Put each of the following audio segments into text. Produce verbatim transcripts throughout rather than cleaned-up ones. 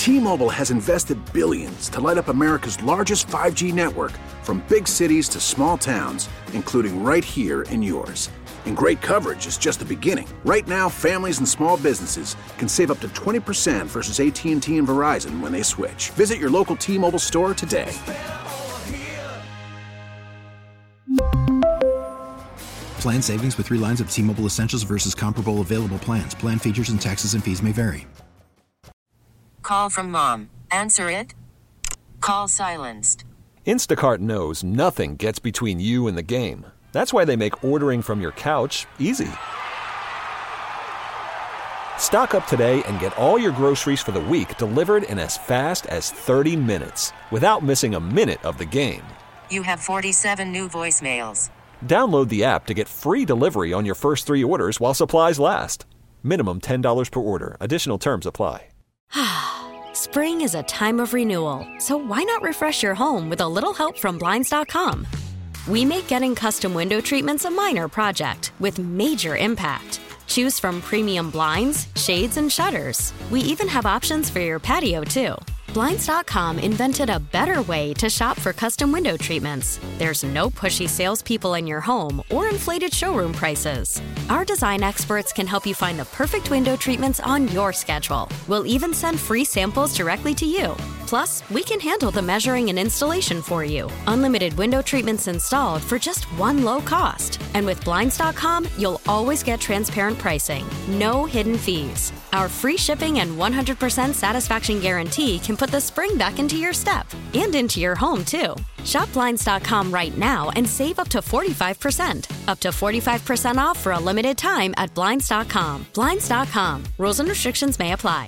T-Mobile has invested billions to light up America's largest five G network, from big cities to small towns, including right here in yours. And great coverage is just the beginning. Right now, families and small businesses can save up to twenty percent versus A T and T and Verizon when they switch. Visit your local T-Mobile store today. Plan savings with three lines of T-Mobile Essentials versus comparable available plans. Plan features and taxes and fees may vary. Call from mom. Answer it. Call silenced. Instacart knows nothing gets between you and the game. That's why they make ordering from your couch easy. Stock up today and get all your groceries for the week delivered in as fast as thirty minutes without missing a minute of the game. You have forty-seven new voicemails. Download the app to get free delivery on your first three orders while supplies last. Minimum ten dollars per order. Additional terms apply. Spring is a time of renewal, so why not refresh your home with a little help from Blinds dot com? We make getting custom window treatments a minor project with major impact. Choose from premium blinds, shades, and shutters. We even have options for your patio, too. Blinds dot com invented a better way to shop for custom window treatments. There's no pushy salespeople in your home or inflated showroom prices. Our design experts can help you find the perfect window treatments on your schedule. We'll even send free samples directly to you. Plus, we can handle the measuring and installation for you. Unlimited window treatments installed for just one low cost. And with Blinds dot com, you'll always get transparent pricing. No hidden fees. Our free shipping and one hundred percent satisfaction guarantee can put the spring back into your step and into your home, too. Shop Blinds dot com right now and save up to forty-five percent. Up to forty-five percent off for a limited time at Blinds dot com. Blinds dot com. Rules and restrictions may apply.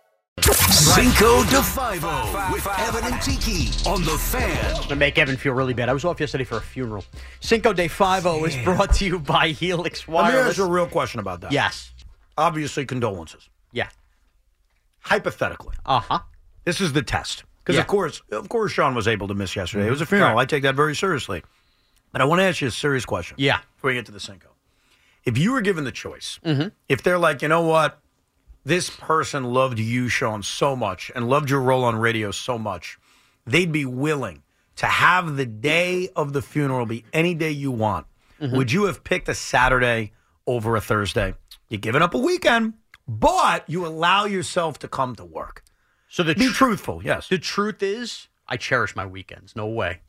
Cinco de Five-O with Evan and Tiki on The Fan. I'm going to make Evan feel really bad. I was off yesterday for a funeral. Cinco de Five-O is brought to you by Helix Wireless. Let me ask you a real question about that. Yes. Obviously, condolences. Yeah. Hypothetically. Uh-huh. This is the test. Because, Yeah. of course, of course, Sean was able to miss yesterday. It was a funeral. Right. I take that very seriously. But I want to ask you a serious question. Yeah. Before we get to the Cinco. If you were given the choice, Mhm. if they're like, you know what, this person loved you, Sean, so much and loved your role on radio so much, they'd be willing to have the day of the funeral be any day you want. Mhm. Would you have picked a Saturday over a Thursday? You're giving up a weekend, but you allow yourself to come to work. So the Be tr- truthful, yes. The truth is, I cherish my weekends. No way.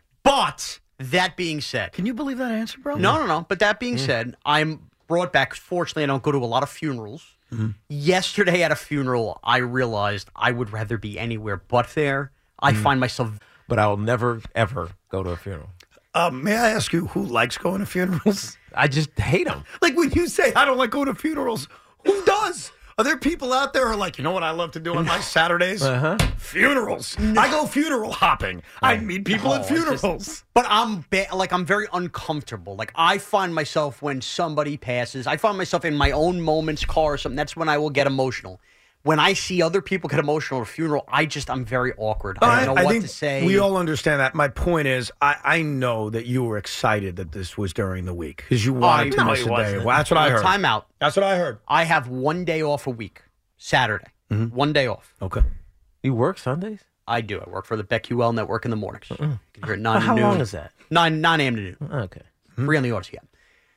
But that being said, Can you believe that answer, bro? no, no, no. But that being said, I'm brought back. Fortunately, I don't go to a lot of funerals. Mm-hmm. Yesterday at a funeral, I realized I would rather be anywhere but there. I Mm-hmm. find myself. But I will never, ever go to a funeral. Um, may I ask you who likes going to funerals? I just hate them. Like when you say, I don't like going to funerals, who does? Are there people out there who are like, you know what I love to do on my Saturdays? Uh-huh. Funerals. I go funeral hopping. I meet people No, at it's funerals. just- but I'm ba- like I'm very uncomfortable. Like I find myself when somebody passes, I find myself in my own moment's car or something. That's when I will get emotional. When I see other people get emotional at a funeral, I just I'm very awkward. I don't know I what think to say. we all understand that. My point is, I, I know that you were excited that this was during the week because you wanted to no, miss it a day. wasn't. Well, that's what I heard. Time out. That's what I heard. I have one day off a week, Saturday. Mm-hmm. One day off. Okay. You work Sundays? I do. I work for the BeckUL network in the mornings. You can hear it nine How to noon. long is that? Nine nine a.m. to noon. Okay. Three on the Odyssey app.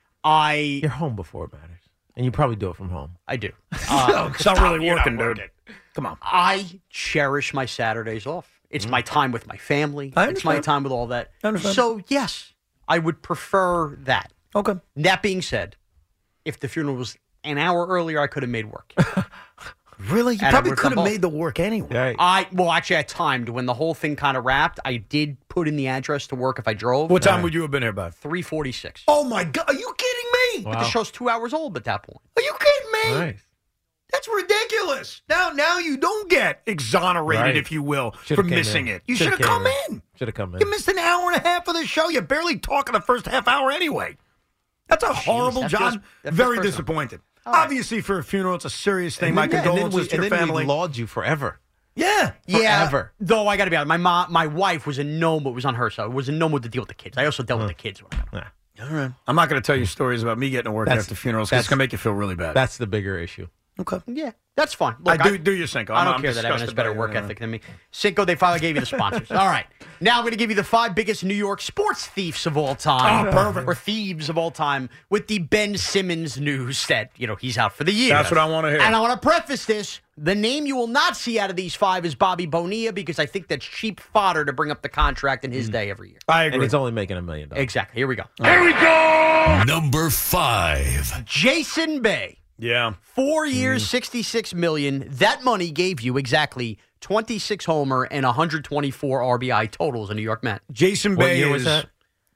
I You're home before it matters. And you probably do it from home. I do. Uh, It's not really working, dude. Come on. I cherish my Saturdays off. It's my time with my family. I It's my understand. time with all that. I understand. So, yes, I would prefer that. Okay. That being said, if the funeral was an hour earlier, I could have made work. Really? You And I probably would've could have done both. made the work anyway. Right. I Well, actually, I timed. When the whole thing kind of wrapped, I did put in the address to work if I drove. What time would you have been here by? three forty-six. Oh, my God. Are you kidding me? But the show's two hours old at that point. Are you kidding me? Nice. That's ridiculous. Now, now you don't get exonerated, Right. if you will, Should've for came missing in. it. You should Should've have came come in. in. Should have come in. You missed an hour and a half of the show. You barely talking the first half hour anyway. That's a horrible that job. feels- that feels Very personal. disappointed. All right. Obviously, for a funeral, it's a serious thing. And My then- yeah, and then condolences we- to your and then family. we laud you forever. Yeah. Yeah, Forever. though I got to be honest, my mom, my wife was in no mood. Was on her side. Was in no mood to deal with the kids. I also dealt with the kids. When I got Yeah. All right. I'm not going to tell you stories about me getting to work That's- after funerals because it's that's- going to make you feel really bad. That's the bigger issue. Okay. Yeah, that's fine. Look, I do do your Cinco. I I'm- don't I'm care that Evan has disgusted better by work it. ethic than me. Cinco, they finally gave you the sponsors. All right. Now I'm going to give you the five biggest New York sports thieves of all time. Oh, perfect. Or thieves of all time with the Ben Simmons news that, you know, he's out for the year. That's what I want to hear. And I want to preface this. The name you will not see out of these five is Bobby Bonilla because I think that's cheap fodder to bring up the contract in his day every year. I agree. And he's only making a million dollars. Exactly. Here we go. Here we go. Number five. Jason Bay. Yeah. Four years, sixty-six million dollars. That money gave you exactly twenty-six homer and one hundred twenty-four R B I totals in New York Met. Jason What Bay year is was that?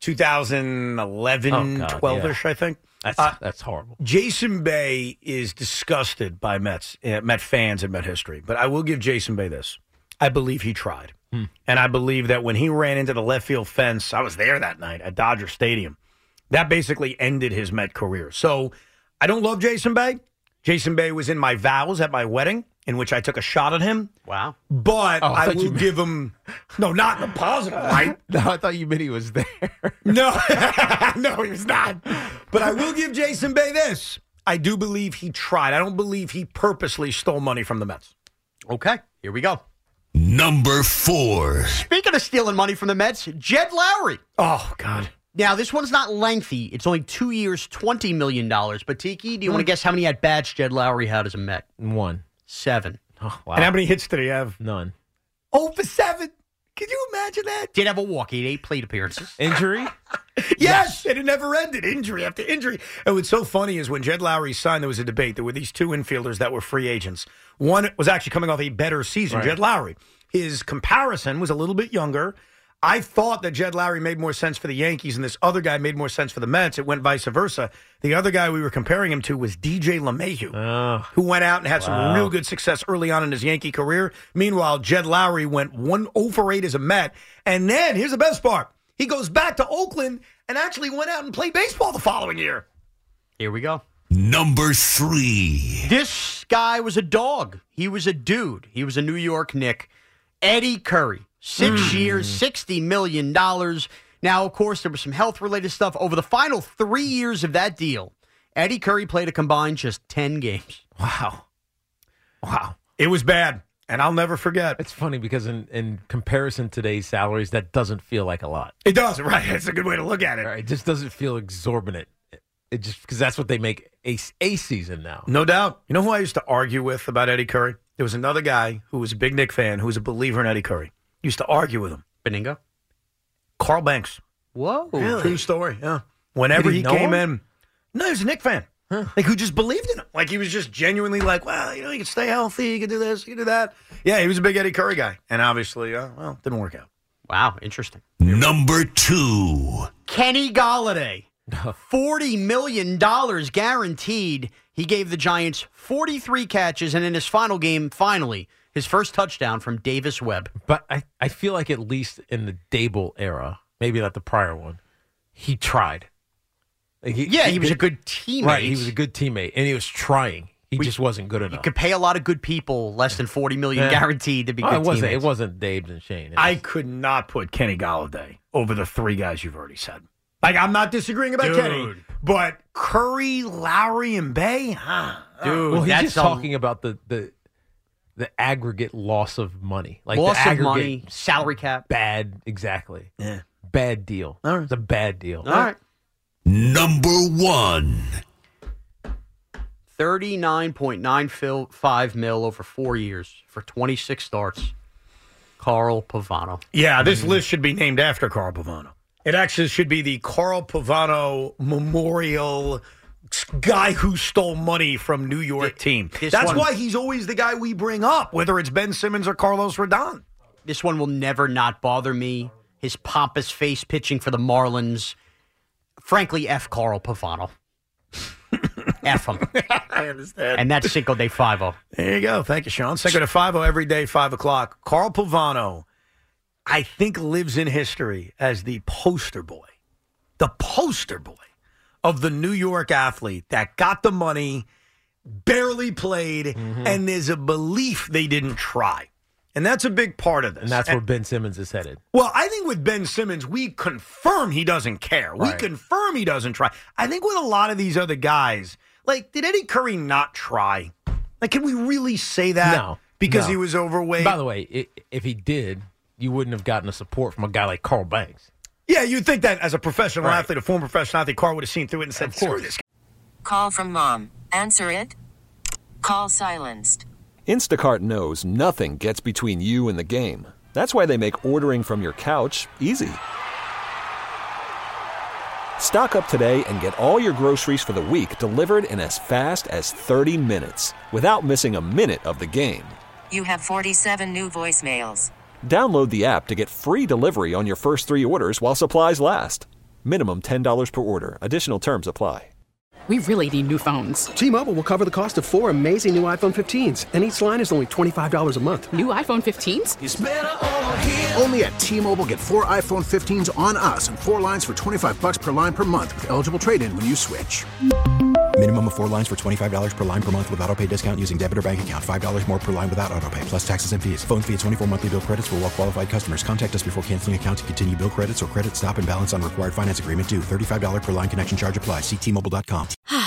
twenty eleven, Oh, God, twelve-ish, yeah. I think. That's Uh, that's horrible. Jason Bay is disgusted by Mets, uh, Met fans and Met history. But I will give Jason Bay this. I believe he tried. Hmm. And I believe that when he ran into the left field fence, I was there that night at Dodger Stadium. That basically ended his Met career. So I don't love Jason Bay. Jason Bay was in my vows at my wedding, in which I took a shot at him. Wow. But Oh, I I, thought will you meant- give him, no, not in a positive light. No, I thought you meant he was there. No, no, he was not. But I will give Jason Bay this. I do believe he tried. I don't believe he purposely stole money from the Mets. Okay, here we go. Number four. Speaking of stealing money from the Mets, Jed Lowry. Oh, God. Now, this one's not lengthy. It's only two years, twenty million dollars. But, Tiki, do you want to guess how many at-bats Jed Lowry had as a Met? One. Seven. Oh, wow. And how many hits did he have? None. Oh, for seven. Can you imagine that? Did have a walk. He had eight plate appearances. Injury? Yes, and it never ended. Injury after injury. And what's so funny is when Jed Lowry signed, there was a debate. There were these two infielders that were free agents. One was actually coming off a better season, Right. Jed Lowry. His comparison was a little bit younger. I thought that Jed Lowry made more sense for the Yankees and this other guy made more sense for the Mets. It went vice versa. The other guy we were comparing him to was D J LeMahieu, Oh. who went out and had some Wow. real good success early on in his Yankee career. Meanwhile, Jed Lowry went one oh for eight as a Met. And then, here's the best part. He goes back to Oakland and actually went out and played baseball the following year. Here we go. Number three. This guy was a dog. He was a dude. He was a New York Knick. Eddie Curry. Six years, sixty million dollars. Now, of course, there was some health-related stuff. Over the final three years of that deal, Eddie Curry played a combined just ten games. Wow. Wow. It was bad, and I'll never forget. It's funny because in, in comparison to today's salaries, that doesn't feel like a lot. It does, right? It's a good way to look at it. Right? It just doesn't feel exorbitant. It just because that's what they make a, a season now. No doubt. You know who I used to argue with about Eddie Curry? There was another guy who was a big Knick fan who was a believer in Eddie Curry. Used to argue with him. Beningo? Carl Banks. Whoa. True story, yeah. Whenever Did he he, know came him? in, no, he was a Knick fan. Like, who just believed in him. Like, he was just genuinely like, well, you know, you can stay healthy, you can do this, you can do that. Yeah, he was a big Eddie Curry guy. And obviously, uh, well, didn't work out. Wow, interesting. Number two. Kenny Golladay. forty million dollars guaranteed. He gave the Giants forty-three catches, and in his final game, finally, his first touchdown from Davis Webb. But I, I feel like at least in the Dable era, maybe not the prior one, he tried. Like he, Yeah, he was a good teammate. Right, he was a good teammate, and he was trying. He We- just wasn't good You enough. could pay a lot of good people less than forty million dollars Yeah. guaranteed to be Oh, good it wasn't. teammates. It wasn't Dabes and Shane. It I was- could not put Kenny Golladay over the three guys you've already said. Like, I'm not disagreeing about Dude. Kenny, but Curry, Lowry, and Bay, huh? Dude, well, he's that's just a talking about the the the aggregate loss of money, like loss the of aggregate money, salary cap. bad. Exactly. Yeah. Bad deal. All right. It's a bad deal. All right. Number one. thirty-nine point nine five mil over four years for twenty-six starts. Carl Pavano. Yeah, this list should be named after Carl Pavano. It actually should be the Carl Pavano Memorial guy who stole money from New York team. This That's one- why he's always the guy we bring up, whether it's Ben Simmons or Carlos Rodon. This one will never not bother me. His pompous face pitching for the Marlins. Frankly, F. Carl Pavano. F him. I understand. And that's Cinco de Five-O. There you go. Thank you, Sean. Second to five oh every day, five o'clock. Carl Pavano, I think, lives in history as the poster boy, the poster boy of the New York athlete that got the money, barely played, Mm-hmm. and there's a belief they didn't try. And that's a big part of this. And that's where Ben Simmons is headed. Well, I think with Ben Simmons, we confirm he doesn't care. We Right. confirm he doesn't try. I think with a lot of these other guys, like, did Eddie Curry not try? Like, can we really say that? No. Because no. he was overweight? By the way, i if he did, you wouldn't have gotten the support from a guy like Carl Banks. Yeah, you'd think that as a professional Right. athlete, a former professional athlete, Carl would have seen through it and said, screw this guy. Call from mom. Answer it. Call silenced. Instacart knows nothing gets between you and the game. That's why they make ordering from your couch easy. Stock up today and get all your groceries for the week delivered in as fast as thirty minutes without missing a minute of the game. You have forty-seven new voicemails. Download the app to get free delivery on your first three orders while supplies last. Minimum ten dollars per order. Additional terms apply. We really need new phones. T-Mobile will cover the cost of four amazing new iPhone fifteens, and each line is only twenty-five dollars a month. New iPhone fifteens? It's better over here. Only at T-Mobile, get four iPhone fifteens on us and four lines for twenty-five bucks per line per month with eligible trade-in when you switch. Minimum of four lines for twenty-five dollars per line per month with autopay discount using debit or bank account. five dollars more per line without autopay, plus taxes and fees. Phone fee at twenty-four monthly bill credits for well-qualified customers. Contact us before canceling account to continue bill credits or credit stop and balance on required finance agreement due. thirty-five dollars per line connection charge applies. See T Mobile dot com.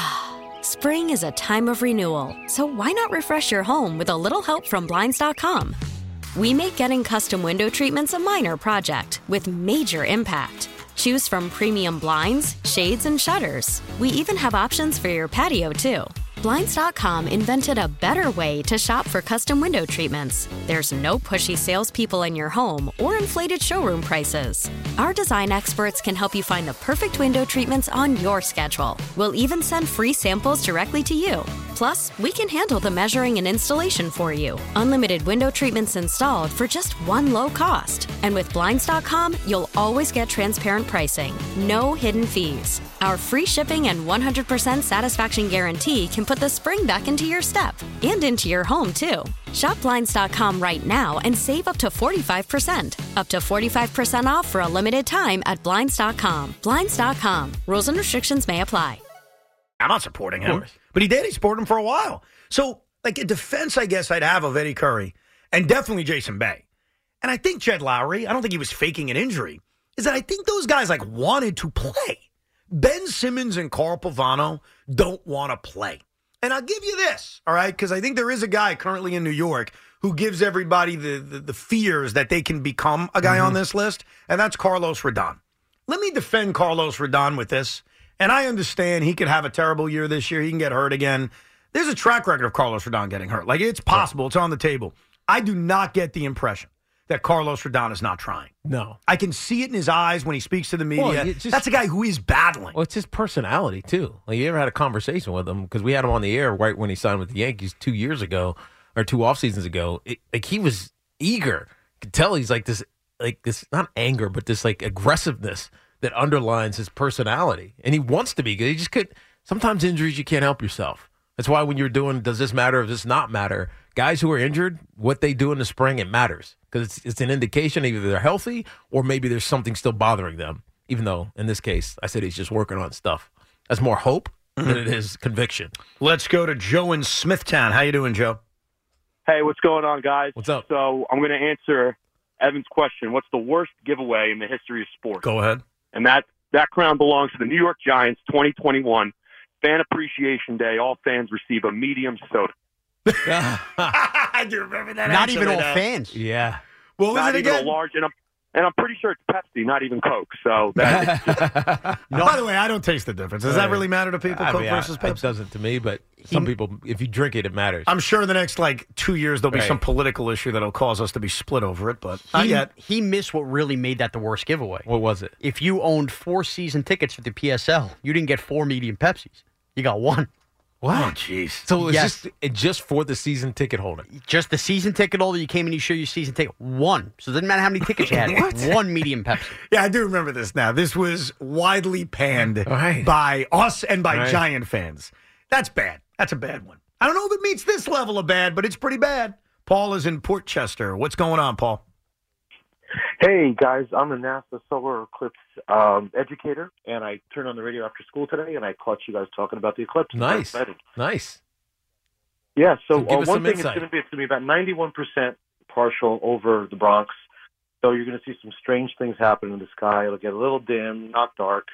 Spring is a time of renewal, so why not refresh your home with a little help from Blinds dot com? We make getting custom window treatments a minor project with major impact. Choose from premium blinds, shades, and shutters. We even have options for your patio, too. Blinds dot com invented a better way to shop for custom window treatments. There's no pushy salespeople in your home or inflated showroom prices. Our design experts can help you find the perfect window treatments on your schedule. We'll even send free samples directly to you. Plus, we can handle the measuring and installation for you. Unlimited window treatments installed for just one low cost. And with Blinds dot com, you'll always get transparent pricing. No hidden fees. Our free shipping and one hundred percent satisfaction guarantee can put the spring back into your step and into your home, too. Shop Blinds dot com right now and save up to forty-five percent. Up to forty-five percent off for a limited time at Blinds dot com. Blinds dot com. Rules and restrictions may apply. I'm not supporting him. But he did. He supported him for a while. So, like, a defense, I guess, I'd have of Eddie Curry and definitely Jason Bay. And I think Jed Lowry, I don't think he was faking an injury, is that I think those guys, like, wanted to play. Ben Simmons and Carl Pavano don't want to play. And I'll give you this, all right, because I think there is a guy currently in New York who gives everybody the, the, the fears that they can become a guy mm-hmm. on this list, and that's Carlos Rodon. Let me defend Carlos Rodon with this. And I understand he could have a terrible year this year. He can get hurt again. There's a track record of Carlos Rodon getting hurt. Like, it's possible. It's on the table. I do not get the impression that Carlos Rodon is not trying. No. I can see it in his eyes when he speaks to the media. Well, just, That's a guy who is battling. Well, it's his personality, too. Like, you ever had a conversation with him? Because we had him on the air right when he signed with the Yankees two years ago, or two off seasons ago. It, like, he was eager. You could tell he's like this, like this, not anger, but this, like, aggressiveness that underlines his personality. And he wants to be good. He just could. Sometimes injuries, you can't help yourself. That's why when you're doing, does this matter or does this not matter? Guys who are injured, what they do in the spring, it matters. Because it's, it's an indication either they're healthy or maybe there's something still bothering them. Even though, in this case, I said he's just working on stuff. That's more hope mm-hmm. than it is conviction. Let's go to Joe in Smithtown. How you doing, Joe? Hey, what's going on, guys? What's up? So I'm going to answer Evan's question. What's the worst giveaway in the history of sports? Go ahead. And that, that crown belongs to the New York Giants twenty twenty-one Fan Appreciation Day. All fans receive a medium soda. I do remember that. Not even all now. fans. Yeah. What was not it even again? A large, and I'm, and I'm pretty sure it's Pepsi, not even Coke. So that is just, no. By the way, I don't taste the difference. Does that really matter to people, I Coke mean, versus I, Pepsi? It doesn't to me, but some people, if you drink it, it matters. I'm sure in the next, like, two years there'll be right. some political issue that'll cause us to be split over it, but he, not yet. He missed what really made that the worst giveaway. What was it? If you owned four season tickets for the P S L, you didn't get four medium Pepsis. You got one. What? Oh, jeez. So it was Yes. just, it just for the season ticket holder? Just the season ticket holder. You came in, you show your season ticket. One. So it doesn't matter how many tickets you had. One medium Pepsi. Yeah, I do remember this now. This was widely panned right. by us and by right. Giant fans. That's bad. That's a bad one. I don't know if it meets this level of bad, but it's pretty bad. Paul is in Portchester. What's going on, Paul? Hey, guys. I'm a NASA solar eclipse um, educator, and I turned on the radio after school today, and I caught you guys talking about the eclipse. Nice. Nice. Yeah, so, so give uh, us one some thing insight. it's going to be, it's going to be about ninety-one percent partial over the Bronx. So you're going to see some strange things happen in the sky. It'll get a little dim, not dark.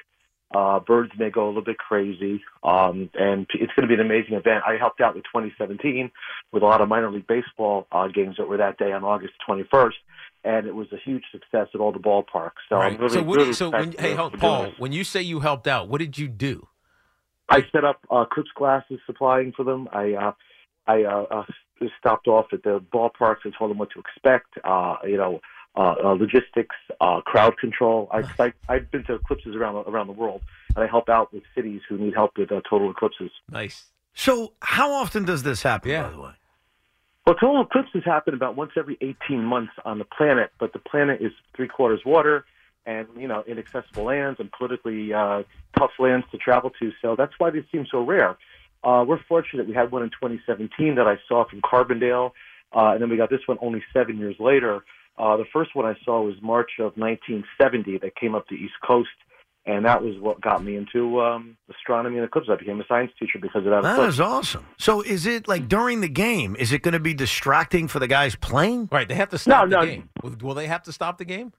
Uh, birds may go a little bit crazy, um, and it's going to be an amazing event. I helped out with twenty seventeen with a lot of minor league baseball uh, games that were that day on August twenty-first, and it was a huge success at all the ballparks. So, Right. I'm really, so, what really do you, so when, excited hey, for hold, doing Paul, this. when you say you helped out, what did you do? I set up uh, Clips glasses supplying for them. I uh, I uh, uh, stopped off at the ballparks and told them what to expect. Uh, you know. Uh, uh, logistics, uh, crowd control. I, I, I've been to eclipses around around the world, and I help out with cities who need help with uh, total eclipses. Nice. So, how often does this happen? Yeah. By the way, well, total eclipses happen about once every eighteen months on the planet, but the planet is three quarters water, and you know, inaccessible lands and politically uh, tough lands to travel to. So that's why they seem so rare. Uh, we're fortunate. We had one in twenty seventeen that I saw from Carbondale, uh, and then we got this one only seven years later. Uh, the first one I saw was March of nineteen seventy that came up the East Coast, and that was what got me into um, astronomy and eclipses. I became a science teacher because of that. that eclipse. is awesome. So, is it like during the game? Is it going to be distracting for the guys playing? Right, they have to stop No, the no. game. Will, will they have to stop the game?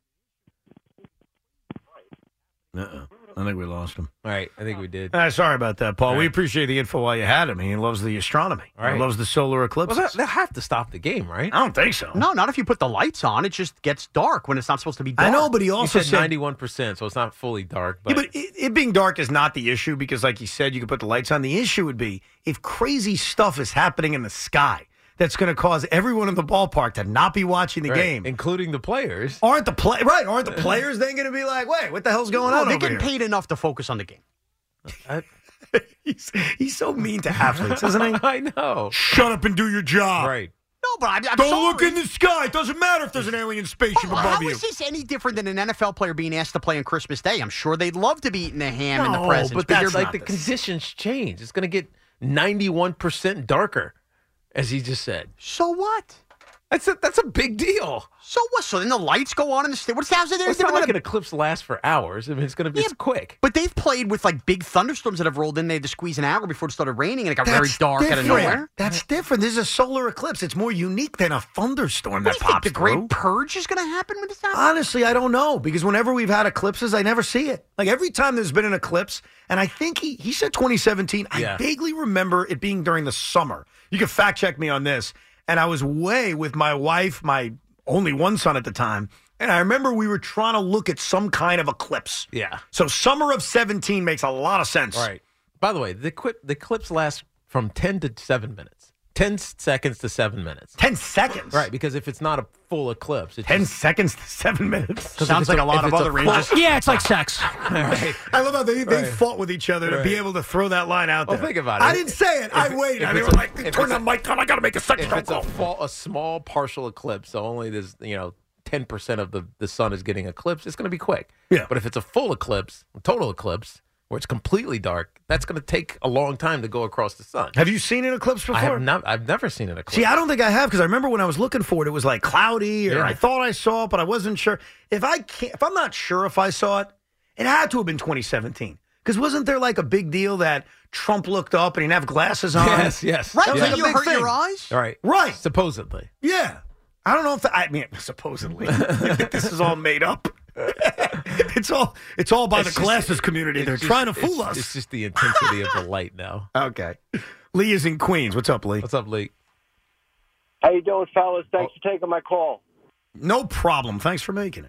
Uh-uh. I think we lost him. All right, I think we did. Uh, sorry about that, Paul. All We right. appreciate the info while you had him. He loves the astronomy. All right. He loves the solar eclipses. Well, they- they'll have to stop the game, right? I don't think so. No, not if you put the lights on. It just gets dark when it's not supposed to be dark. I know, but he You also said said ninety-one percent, so it's not fully dark. But, Yeah, but it, it being dark is not the issue because, like you said, you can put the lights on. The issue would be if crazy stuff is happening in the sky that's going to cause everyone in the ballpark to not be watching the right, game. including the players. Aren't the play right? Aren't the players then going to be like, "Wait, what the hell's going No, on they over get here?" paid enough to focus on the game. I, he's, he's so mean to athletes, isn't he? I know. Shut up and do your job. Right. No, but I'm, I'm Don't sorry. look in the sky. It doesn't matter if there's an alien spaceship Well, above how you. is this any different than an N F L player being asked to play on Christmas Day? I'm sure they'd love to be eating the ham and the No, presents. but you're that's like not the this. conditions change. It's going to get ninety-one percent darker, as he just said. So what? That's a, that's a big deal. So what? So then the lights go on in the stadium. What's the how's it? It's not like an eclipse lasts for hours. I mean, it's going to be Yeah, it's quick. But they've played with like big thunderstorms that have rolled in. They had to squeeze an hour before it started raining, and it got very That's dark out of different. nowhere. That's different. This is a solar eclipse. It's more unique than a thunderstorm What that do you think? pops The Great through. Purge is going to happen when this happens? Honestly, I don't know because whenever we've had eclipses, I never see it. Like every time there's been an eclipse, and I think he he said twenty seventeen. Yeah. I vaguely remember it being during the summer. You can fact check me on this. And I was way with my wife, my only one son at the time, and I remember we were trying to look at some kind of eclipse. Yeah. So summer of seventeen makes a lot of sense. All right. By the way, the clip the clips last from ten to seven minutes. Ten seconds to seven minutes. Ten seconds. Right, because if it's not a full eclipse, it's Ten just, seconds to seven minutes. 'cause if Sounds it's like a lot if of it's other full- ranges. Yeah, it's like sex. Right. I love how they, they Right. fought with each other to Right. be able to throw that line out there. Well, think about it. I didn't say it. I If- waited. if And they it's were a- like, if turn it's the a- mic on. I got to make a sex If phone it's a, call. fall, a small partial eclipse, so only there's you know ten percent of the, the sun is getting eclipsed, it's going to be quick. Yeah. But if it's a full eclipse, a total eclipse, where it's completely dark, that's going to take a long time to go across the sun. Have you seen an eclipse before? I have not. I've never seen an eclipse. See, I don't think I have because I remember when I was looking for it, it was like cloudy, or Yeah. I thought I saw it, but I wasn't sure. If I can't, if I'm not sure if I saw it, it had to have been twenty seventeen. Because wasn't there like a big deal that Trump looked up and he didn't have glasses on? Yes, yes. Right? That was Did like a you big hurt thing. your eyes? All right. Right. Supposedly. Yeah. I don't know if I mean supposedly this is all made up. it's all it's all by It's the just- glasses community. it's They're just- trying to fool it's- us. It's just the intensity of the light now. Okay. Lee is in Queens. What's up, Lee? What's up, Lee? How you doing, fellas? Thanks for taking my call. No problem. Thanks for making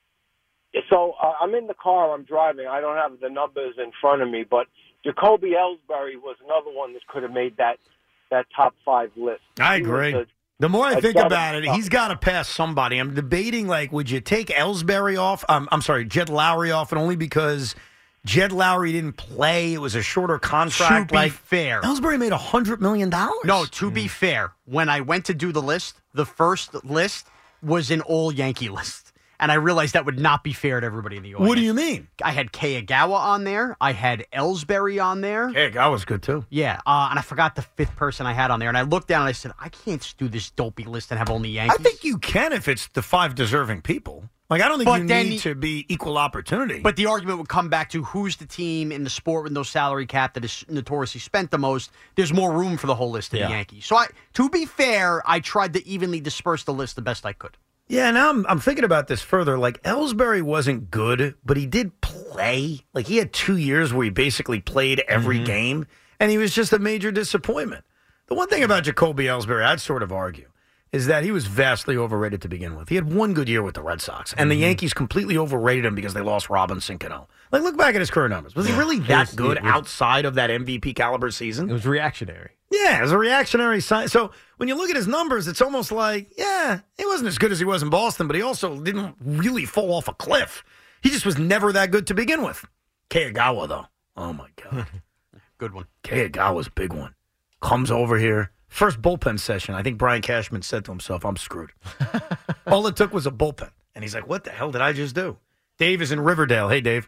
it. So uh, I'm in the car. I'm driving. I don't have the numbers in front of me, but Jacoby Ellsbury was another one that could have made that that top five list. I He was agree. a- The more I a think gentleman. about it, he's got to pass somebody. I'm debating, like, would you take Ellsbury off? Um, I'm sorry, Jed Lowry off, and only because Jed Lowry didn't play. It was a shorter contract. To be like fair. Ellsbury made one hundred million dollars. No, to be fair, when I went to do the list, the first list was an all Yankee list. And I realized that would not be fair to everybody in the audience. What do you mean? I had Kayagawa on there. I had Ellsbury on there. Hey, that was good, too. Yeah, uh, and I forgot the fifth person I had on there. And I looked down and I said, I can't do this dopey list and have only Yankees. I think you can if it's the five deserving people. Like, I don't think But you then need he- to be equal opportunity. But the argument would come back to who's the team in the sport with no salary cap that is notoriously spent the most. There's more room for the whole list of Yeah. the Yankees. So, I, to be fair, I tried to evenly disperse the list the best I could. Yeah, now I'm, I'm thinking about this further. Like, Ellsbury wasn't good, but he did play. Like, he had two years where he basically played every Mm-hmm. game, and he was just a major disappointment. The one thing about Jacoby Ellsbury, I'd sort of argue, is that he was vastly overrated to begin with. He had one good year with the Red Sox, and the Mm-hmm. Yankees completely overrated him because they lost Robinson Cano. Like, look back at his career numbers. Was he really It that was- good it was- outside of that M V P caliber season? It was reactionary. Yeah, it was a reactionary sign. So when you look at his numbers, it's almost like, yeah, he wasn't as good as he was in Boston, but he also didn't really fall off a cliff. He just was never that good to begin with. Kagawa, though. Oh, my God. Good one. Kagawa's a big one. Comes over here. First bullpen session, I think Brian Cashman said to himself, I'm screwed. All it took was a bullpen. And he's like, what the hell did I just do? Dave is in Riverdale. Hey, Dave.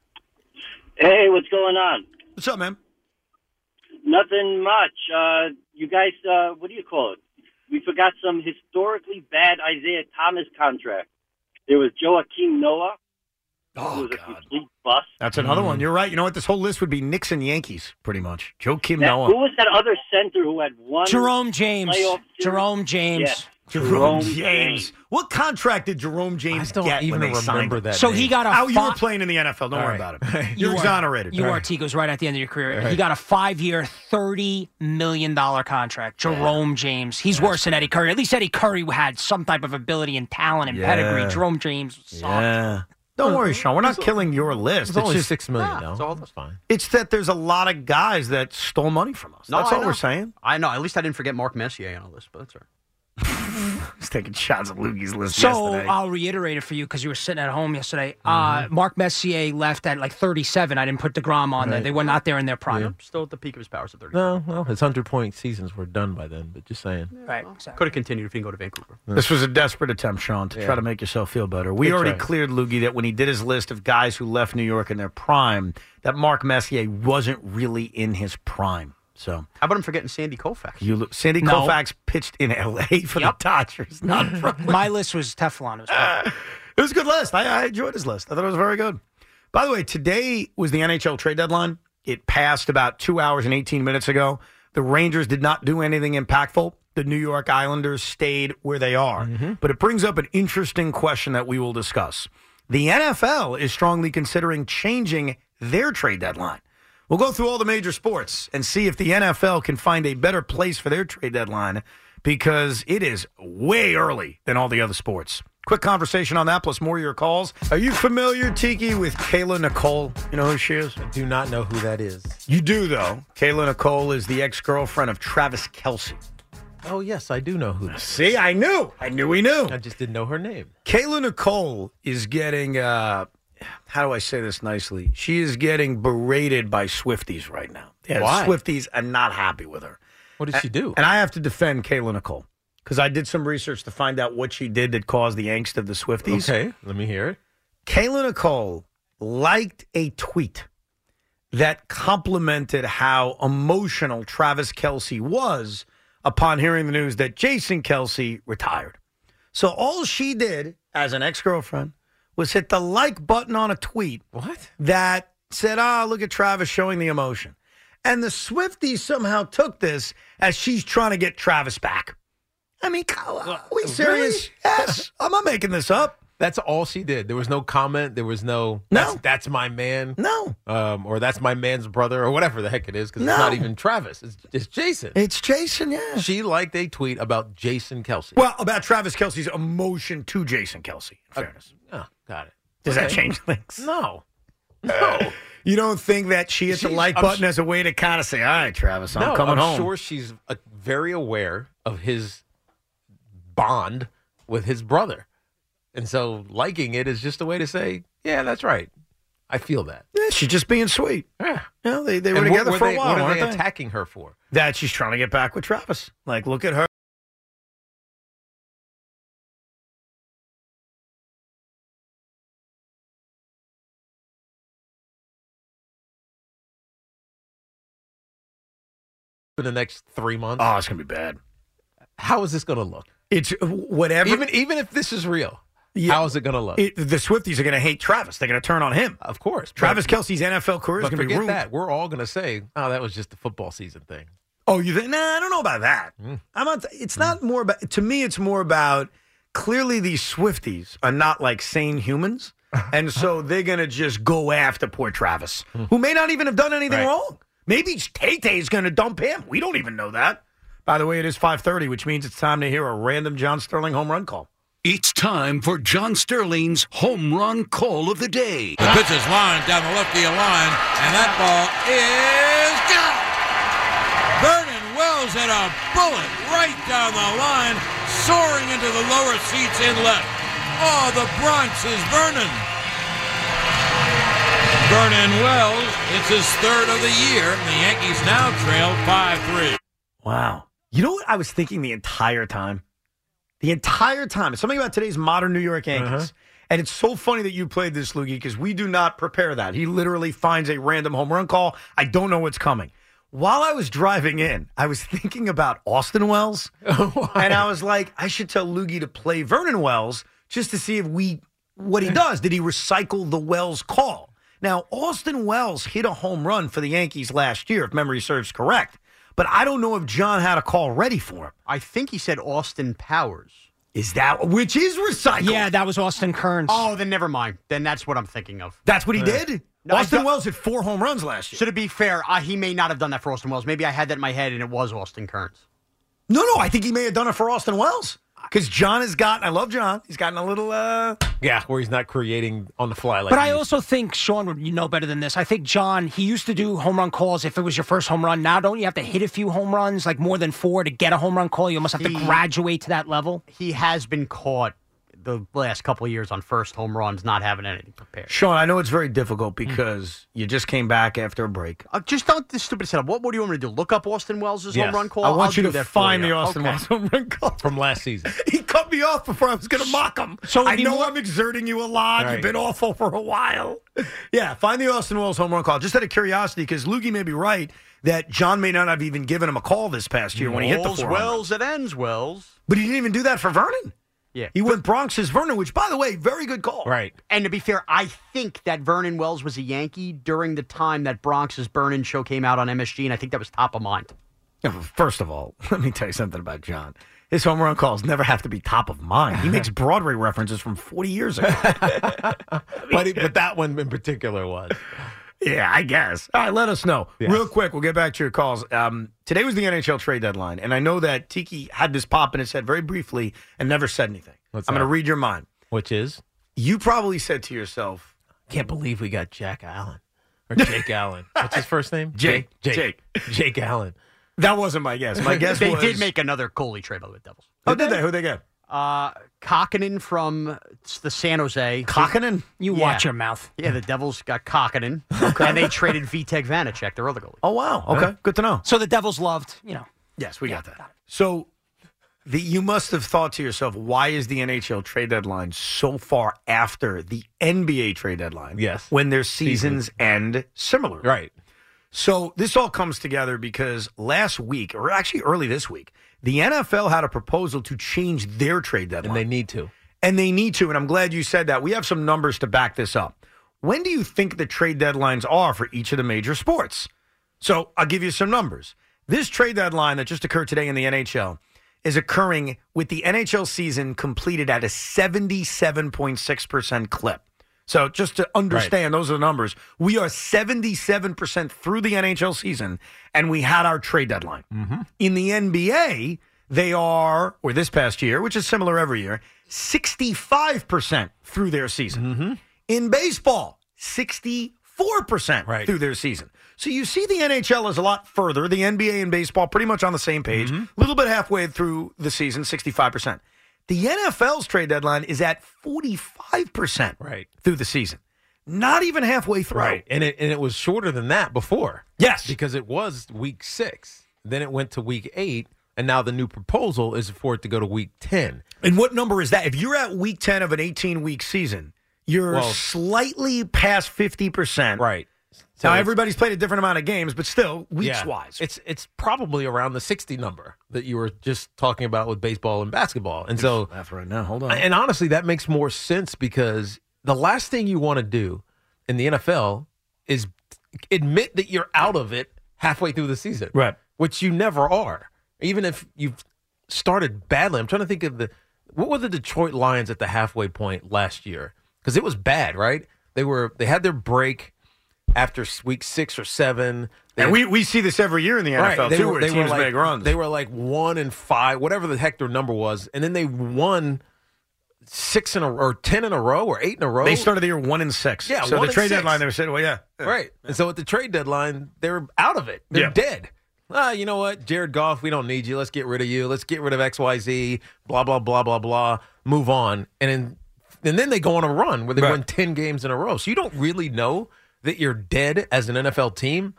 Hey, what's going on? What's up, man? Nothing much. Uh, you guys, uh, what do you call it? We forgot some historically bad Isaiah Thomas contract. There was Joakim Noah. Oh, who was God. a complete bust. That's another one. You're right. You know what? This whole list would be Knicks and Yankees, pretty much. Joe Kim That- Noah. Who was that other center who had one? Jerome James. playoff series? Jerome James. Yes. Jerome, Jerome James. James. What contract did Jerome James don't get even when they signed remember him? that So he got a Oh, you fi- were playing in the N F L. Don't All worry right. about it. You You're are- exonerated. You All are right. Tico's right at the end of your career. Right. He got a five-year, thirty million dollars contract. Jerome James. He's worse than Eddie Curry. At least Eddie Curry had some type of ability and talent and Yeah. pedigree. Jerome James sucked. Yeah. Don't worry, Sean. We're not killing your list. It's It's only just six million. Nah, No, it's all- that's fine. it's that there's a lot of guys that stole money from us. No, That's I all know. we're saying. I know. At least I didn't forget Mark Messier on the list, but that's all right. He's taking shots at Lukey's list So yesterday. I'll reiterate it for you because you were sitting at home yesterday. Uh, Mark Messier left at like thirty-seven. I didn't put DeGrom on there. Right. They were not there in their prime. Yeah. Still at the peak of his powers at thirty. No, well, his hundred-point seasons were done by then. But just saying. Right. Exactly. Could have continued if he can go to Vancouver. This was a desperate attempt, Sean, to Yeah. try to make yourself feel better. We Good already try. cleared Lukey that when he did his list of guys who left New York in their prime, that Mark Messier wasn't really in his prime. So How about him forgetting Sandy Koufax? you look, Sandy No. Koufax pitched in L A for Yep. the Dodgers, not Brooklyn. My list was Teflon. It was perfect. It was a good list. I, I enjoyed his list. I thought it was very good. By the way, today was the N H L trade deadline. It passed about two hours and eighteen minutes ago. The Rangers did not do anything impactful. The New York Islanders stayed where they are. But it brings up an interesting question that we will discuss. The N F L is strongly considering changing their trade deadline. We'll go through all the major sports and see if the N F L can find a better place for their trade deadline because it is way early than all the other sports. Quick conversation on that, plus more of your calls. Are you familiar, Tiki, with Kayla Nicole? You know who she is? I do not know who that is. You do, though. Kayla Nicole is the ex-girlfriend of Travis Kelce. Oh yes, I do know who. That is. See, I knew. I knew he knew. I just didn't know her name. Kayla Nicole is getting, uh, how do I say this nicely? She is getting berated by Swifties right now. Yeah, Why? Swifties are not happy with her. What did she do? And I have to defend Kayla Nicole because I did some research to find out what she did that caused the angst of the Swifties. Okay, let me hear it. Kayla Nicole liked a tweet that complimented how emotional Travis Kelce was upon hearing the news that Jason Kelce retired. So all she did as an ex-girlfriend was hit the like button on a tweet What? that said, ah, look at Travis showing the emotion. And the Swifties somehow took this as she's trying to get Travis back. I mean, are we serious? Yes. I'm not making this up. That's all she did. There was no comment. There was no. No. That's, that's my man. No. Um, or that's my man's brother, or whatever the heck it is, because No. it's not even Travis. It's, it's Jason. It's Jason, yeah. She liked a tweet about Jason Kelce. Well, about Travis Kelce's emotion to Jason Kelce, in fairness. Oh, got it. Does that Okay. change things? No. No. You don't think that she hit the She's- like I'm button su- as a way to kind of say, all right, Travis, I'm no, coming I'm home. sure she's uh, very aware of his bond with his brother. And so liking it is just a way to say, yeah, that's right. I feel that. Yeah, she's just being sweet. Yeah. You know, they, they were And what together were for they- a while, What are weren't they they? attacking her for? That she's trying to get back with Travis. Like, look at her. For the next three months? Oh, it's going to be bad. How is this going to look? It's whatever. Even even if this is real, Yeah. how is it going to look? It, the Swifties are going to hate Travis. They're going to turn on him. Of course. Travis but, Kelce's N F L career is But going to be forget ruined. that. We're all going to say, oh, that was just a football season thing. Oh, you think? Nah, I don't know about that. Mm. I'm not. It's not more about. To me, it's more about clearly these Swifties are not like sane humans, and so they're going to just go after poor Travis, who may not even have done anything Right. wrong. Maybe Tay-Tay is going to dump him. We don't even know that. By the way, it is five thirty, which means it's time to hear a random John Sterling home run call. It's time for John Sterling's home run call of the day. The pitch is lined down the left field line, and that ball is gone. Vernon Wells hit a bullet right down the line, soaring into the lower seats in left. Oh, the Bronx is Vernon. Vernon Wells, it's his third of the year. The Yankees now trail five three. Wow. You know what I was thinking the entire time? The entire time. It's something about today's modern New York Yankees. Uh-huh. And it's so funny that you played this, Loogie, because we do not prepare that. He literally finds a random home run call. I don't know what's coming. While I was driving in, I was thinking about Austin Wells. And I was like, I should tell Loogie to play Vernon Wells just to see if we what he does. Did he recycle the Wells call? Now, Austin Wells hit a home run for the Yankees last year, if memory serves correct. But I don't know if John had a call ready for him. I think he said Austin Powers. Is that which is recycled? Yeah, that was Austin Kearns. Oh, then never mind. Then that's what I'm thinking of. That's what he did? No, Austin I- Wells hit four home runs last year. So to be fair, uh, he may not have done that for Austin Wells. Maybe I had that in my head and it was Austin Kearns. No, no, I think he may have done it for Austin Wells. Because John has gotten, I love John, he's gotten a little, uh... Yeah, where he's not creating on the fly. Like But I he used also think, Sean, would you know better than this. I think John, he used to do home run calls if it was your first home run. Now, don't you have to hit a few home runs, like more than four, to get a home run call? You almost have He- to graduate to that level. He has been caught the last couple of years on first home runs, not having anything prepared. Sean, I know it's very difficult because you just came back after a break. Uh, just don't this stupid setup. What, what do you want me to do? Look up Austin Wells' Yes. home run call? I want I'll you do to that for find you. the Austin Okay. Wells home run call. from last season. He cut me off before I was going to mock him. So I it'd be know more- I'm exerting you a lot. Right. You've been awful for a while. Yeah, find the Austin Wells home run call. Just out of curiosity, because Loogie may be right that John may not have even given him a call this past year when he hit the All's four home runs. Wells, it ends Wells. But he didn't even do that for Vernon. Yeah. He went Bronx's Vernon, which, by the way, very good call. Right. And to be fair, I think that Vernon Wells was a Yankee during the time that Bronx's Burnin' show came out on M S G, and I think that was top of mind. Yeah, well, first of all, let me tell you something about John. His home run calls never have to be top of mind. He makes Broadway references from forty years ago. But, he, but that one in particular was. Yeah, I guess. All right, let us know. Yes. Real quick, we'll get back to your calls. Um, today was the N H L trade deadline, and I know that Tiki had this pop in his head very briefly and never said anything. What's I'm that? going to read your mind. Which is? You probably said to yourself, Can't believe we got Jack Allen. Or Jake Allen. What's his first name? Jake. Jake. Jake. Jake Allen. that wasn't my guess. My guess They was... did make another goalie trade by the Devils. Oh, did they? Who'd they get? Uh, Kokkonen from the San Jose. Kokkonen? You Yeah. watch your mouth. Yeah, the Devils got Kokkonen, and they traded Vitek Vanacek, their other goalie. Oh, wow. Okay, good to know. So the Devils loved, you know. Yes, we got that. So the, you must have thought to yourself, why is the N H L trade deadline so far after the N B A trade deadline? Yes. When their seasons end similarly. Right. So this all comes together because last week, or actually early this week, the N F L had a proposal to change their trade deadline. And they need to. And they need to, and I'm glad you said that. We have some numbers to back this up. When do you think the trade deadlines are for each of the major sports? So I'll give you some numbers. This trade deadline that just occurred today in the N H L is occurring with the N H L season completed at a seventy-seven point six percent clip. So just to understand, those are the numbers. We are seventy-seven percent through the N H L season, and we had our trade deadline. Mm-hmm. In the N B A, they are, or this past year, which is similar every year, sixty-five percent through their season. Mm-hmm. In baseball, sixty-four percent Right. through their season. So you see the N H L is a lot further. The N B A and baseball pretty much on the same page. A Mm-hmm. little bit halfway through the season, sixty-five percent. The N F L's trade deadline is at forty-five percent Right. through the season. Not even halfway through. Right. And it, and it was shorter than that before. Yes. Because it was week six. Then it went to week eight. And now the new proposal is for it to go to week ten. And what number is that? If you're at week ten of an eighteen-week season, you're Well, slightly past fifty percent. Right. So now, it's- everybody's played a different amount of games, but still, Yeah. weeks-wise. It's it's probably around the sixty number that you were just talking about with baseball and basketball. And so Math right now. Hold on. And honestly, that makes more sense because the last thing you want to do in the N F L is admit that you're out of it halfway through the season. Right. Which you never are. Even if you've started badly. I'm trying to think of the what were the Detroit Lions at the halfway point last year? Because it was bad, right? They were they had their break after week six or seven. They and had, we, we see this every year in the N F L, right, too, were, where they teams were like, make runs. They were like one and five, whatever the heck their number was, and then they won six in a or ten in a row or eight in a row. They started the year one and six. Yeah, so one the trade and six. deadline, they were saying, well, yeah. yeah. Right. And so at the trade deadline, they were out of it. They're Yeah. dead. Ah, you know what? Jared Goff, we don't need you. Let's get rid of you. Let's get rid of X Y Z, blah, blah, blah, blah, blah. Move on. And then, and then they go on a run where they Right. win ten games in a row. So you don't really know that you're dead as an N F L team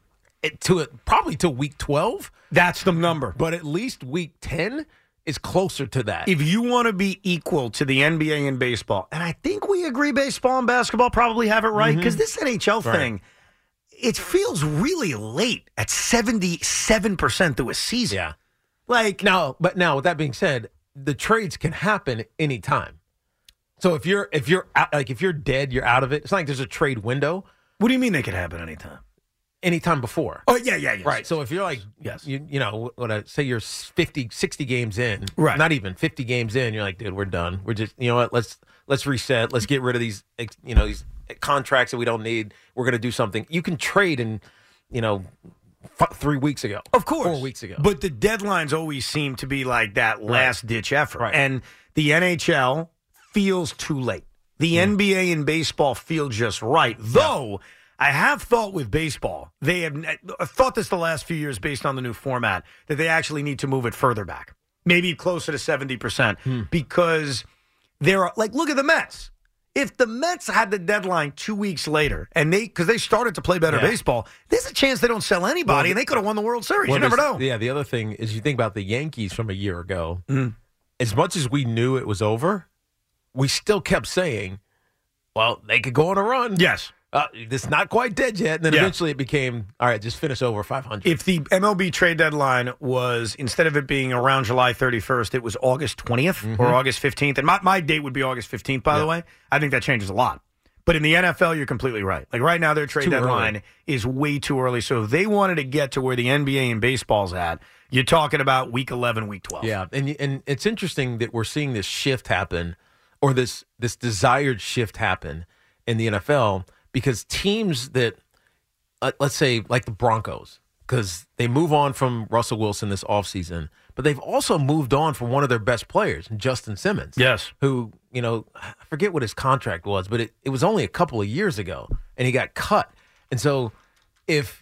it, to it, probably to week twelve. That's the number. But at least week ten is closer to that. If you want to be equal to the N B A and baseball, and I think we agree baseball and basketball probably have it right, because Mhm. this N H L Right. thing, it feels really late at seventy-seven percent through a season. Yeah. Like, now, but now with that being said, the trades can happen anytime. So if you're if you're out, like if you're dead, you're out of it. It's not like there's a trade window. What do you mean they could happen anytime? Anytime before. Oh, yeah, yeah, yes. Right. So if you're like, yes. you, you know, when I say you're fifty, sixty games in, Right. not even fifty games in, you're like, dude, we're done. We're just, you know what, let's let's reset. Let's get rid of these, you know, these contracts that we don't need. We're going to do something. You can trade in, you know, f- three weeks ago. Of course. Four weeks ago. But the deadlines always seem to be like that last-ditch effort. Right. And the N H L feels too late. The N B A and baseball feel just right. Though, I have thought with baseball, they have I've thought this the last few years based on the new format, that they actually need to move it further back. Maybe closer to seventy percent. Because there are, like, look at the Mets. If the Mets had the deadline two weeks later, and they, because they started to play better Yeah. baseball, there's a chance they don't sell anybody, Well, and they could have won the World Series. Well, You never there's- know. Yeah, the other thing is you think about the Yankees from a year ago. Mm. As much as we knew it was over, we still kept saying, well, they could go on a run. Yes. Uh, it's not quite dead yet. And then Yeah. eventually it became, all right, just finish over five hundred. If the M L B trade deadline was, instead of it being around July thirty-first, it was August twentieth or August fifteenth, and my, my date would be August fifteenth, by the way, I think that changes a lot. But in the N F L, you're completely right. Like right now, their trade Too deadline early. is way too early. So if they wanted to get to where the N B A and baseball's at, you're talking about week eleven, week twelve. Yeah, and and it's interesting that we're seeing this shift happen, or this this desired shift happen in the N F L, because teams that, uh, let's say, like the Broncos, because they move on from Russell Wilson this offseason, but they've also moved on from one of their best players, Justin Simmons. Yes. Who, you know, I forget what his contract was, but it, it was only a couple of years ago, and he got cut. And so if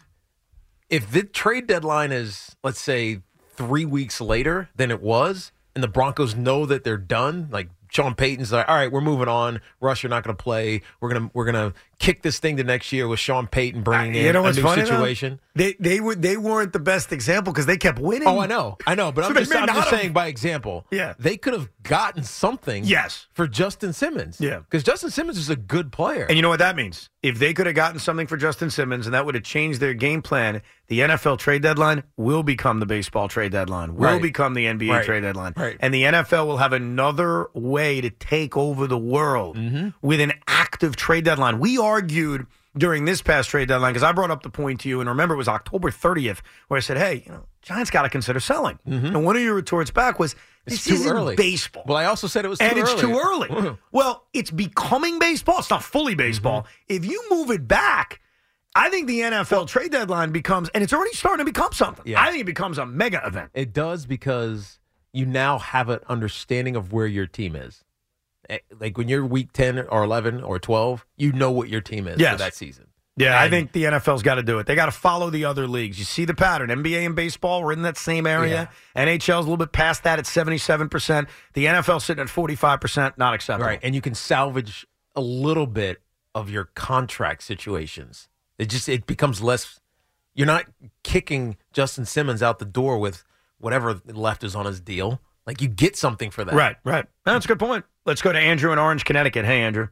if the trade deadline is, let's say, three weeks later than it was, and the Broncos know that they're done, like Sean Payton's like, all right, we're moving on. Russ, you're not going to play. We're gonna we're gonna kick this thing to next year with Sean Payton bringing in You know a what's new funny, though? situation. They they were they weren't the best example because they kept winning. Oh, I know, I know, but So I'm they just, may I'm not just have- saying by example. Yeah. They could have gotten something. Yes. For Justin Simmons. Yeah. Because Justin Simmons is a good player. And you know what that means? If they could have gotten something for Justin Simmons and that would have changed their game plan, the N F L trade deadline will become the baseball trade deadline, will Right. become the N B A Right. trade deadline. Right. And the N F L will have another way to take over the world Mm-hmm. with an active trade deadline. We argued during this past trade deadline, because I brought up the point to you, and remember it was October thirtieth, where I said, hey, you know, Giants got to consider selling. And one of your retorts back was, this Mm-hmm. It's too isn't early. baseball. Well, I also said it was too and early. it's too early. Well, it's becoming baseball. It's not fully baseball. Mm-hmm. If you move it back, I think the N F L trade deadline becomes, and it's already starting to become something. Yeah. I think it becomes a mega event. It does, because you now have an understanding of where your team is. Eh, Like when you're week ten or eleven or twelve, you know what your team is Yes. for that season. Yeah, I And- think the N F L's got to do it. They got to follow the other leagues. You see the pattern. N B A and baseball were in that same area. N H L's a little bit past that at seventy-seven percent. The N F L sitting at forty-five percent. Not acceptable. Right, and you can salvage a little bit of your contract situations. It just it becomes less. You're not kicking Justin Simmons out the door with whatever left is on his deal. Like you get something for that. Right, right. That's a good point. Let's go to Andrew in Orange, Connecticut. Hey, Andrew.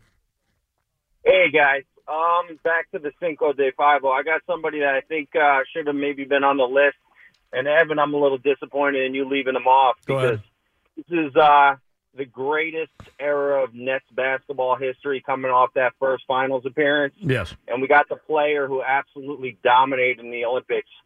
Hey guys, um, back to the Cinco de Five. I got somebody that I think uh, should have maybe been on the list, and Evan, I'm a little disappointed in you leaving him off Go because this is uh, the greatest era of Nets basketball history, coming off that first finals appearance, Yes. and we got the player who absolutely dominated in the Olympics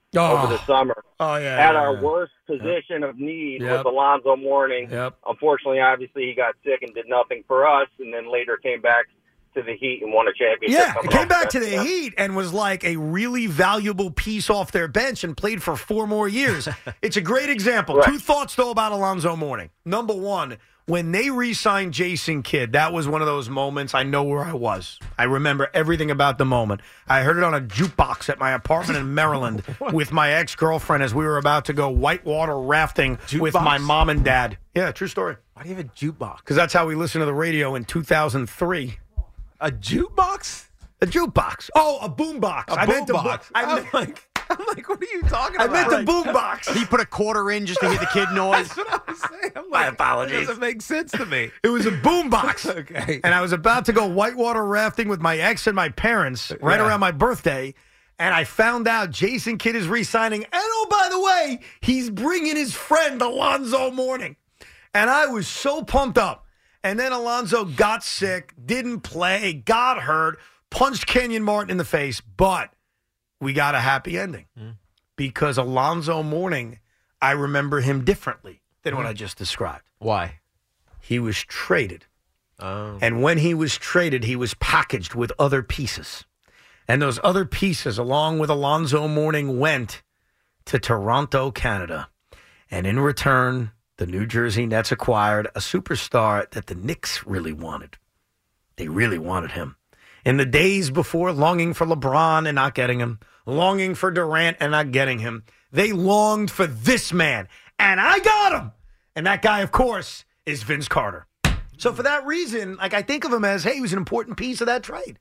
Oh. over the summer. Oh, yeah. At yeah, our yeah. worst position of need Yep. with Alonzo Mourning. Yep. Unfortunately, obviously, he got sick and did nothing for us, and then later came back to the Heat and won a championship. Yeah, coming came off back that. to the Yeah. Heat and was like a really valuable piece off their bench and played for four more years. It's a great example. Right. Two thoughts, though, about Alonzo Mourning. Number one, when they re-signed Jason Kidd, that was one of those moments. I know where I was. I remember everything about the moment. I heard it on a jukebox at my apartment in Maryland with my ex-girlfriend as we were about to go whitewater rafting with Jukebox? my mom and dad. Yeah, true story. Why do you have a jukebox? Because that's how we listened to the radio in two thousand three. A jukebox? A jukebox. Oh, a boombox. A I meant the bo- boombox. I I'm meant, like, I'm like, what are you talking I about? meant the boombox. He put a quarter in just to hear the kid noise. That's what I was saying. I'm My like, apologies. That doesn't make sense to me. It was a boombox. Okay. And I was about to go whitewater rafting with my ex and my parents right Yeah. around my birthday. And I found out Jason Kidd is re-signing. And oh, by the way, he's bringing his friend Alonzo Mourning. And I was so pumped up. And then Alonzo got sick, didn't play, got hurt, punched Kenyon Martin in the face. But we got a happy ending Mm. because Alonzo Mourning, I remember him differently than what I just described. Why? He was traded. Oh. And when he was traded, he was packaged with other pieces. And those other pieces, along with Alonzo Mourning, went to Toronto, Canada. And in return, the New Jersey Nets acquired a superstar that the Knicks really wanted. They really wanted him. In the days before longing for LeBron and not getting him, longing for Durant and not getting him, they longed for this man. And I got him. And that guy, of course, is Vince Carter. So for that reason, like I think of him as, hey, he was an important piece of that trade.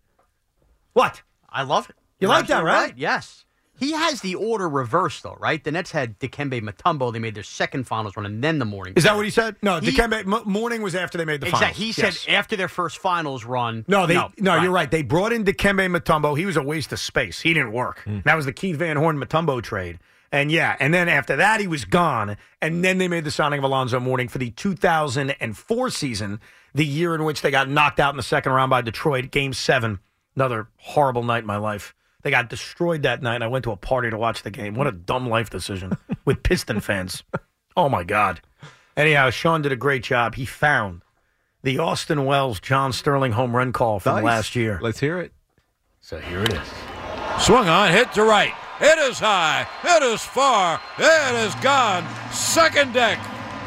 What? I love it. You You're like that, absolutely right? Yes. He has the order reversed, though, right? The Nets had Dikembe Mutombo. They made their second finals run, and then the Mourning. Is that what he said? No, He- Dikembe M- Mourning was after they made the Exactly. finals. He said Yes. after their first finals run. No, they, no, no, right. you're right. They brought in Dikembe Mutombo. He was a waste of space. He didn't work. That was the Keith Van Horn Mutombo trade. And yeah, and then after that, he was gone. And then they made the signing of Alonzo Mourning for the two thousand four season, the year in which they got knocked out in the second round by Detroit, game seven. Another horrible night in my life. They got destroyed that night, and I went to a party to watch the game. What a dumb life decision with Piston fans. Oh, my God. Anyhow, Sean did a great job. He found the Austin Wells John Sterling home run call from Nice. last year. Let's hear it. So here it is. Swung on, hit to right. It is high. It is far. It is gone. Second deck.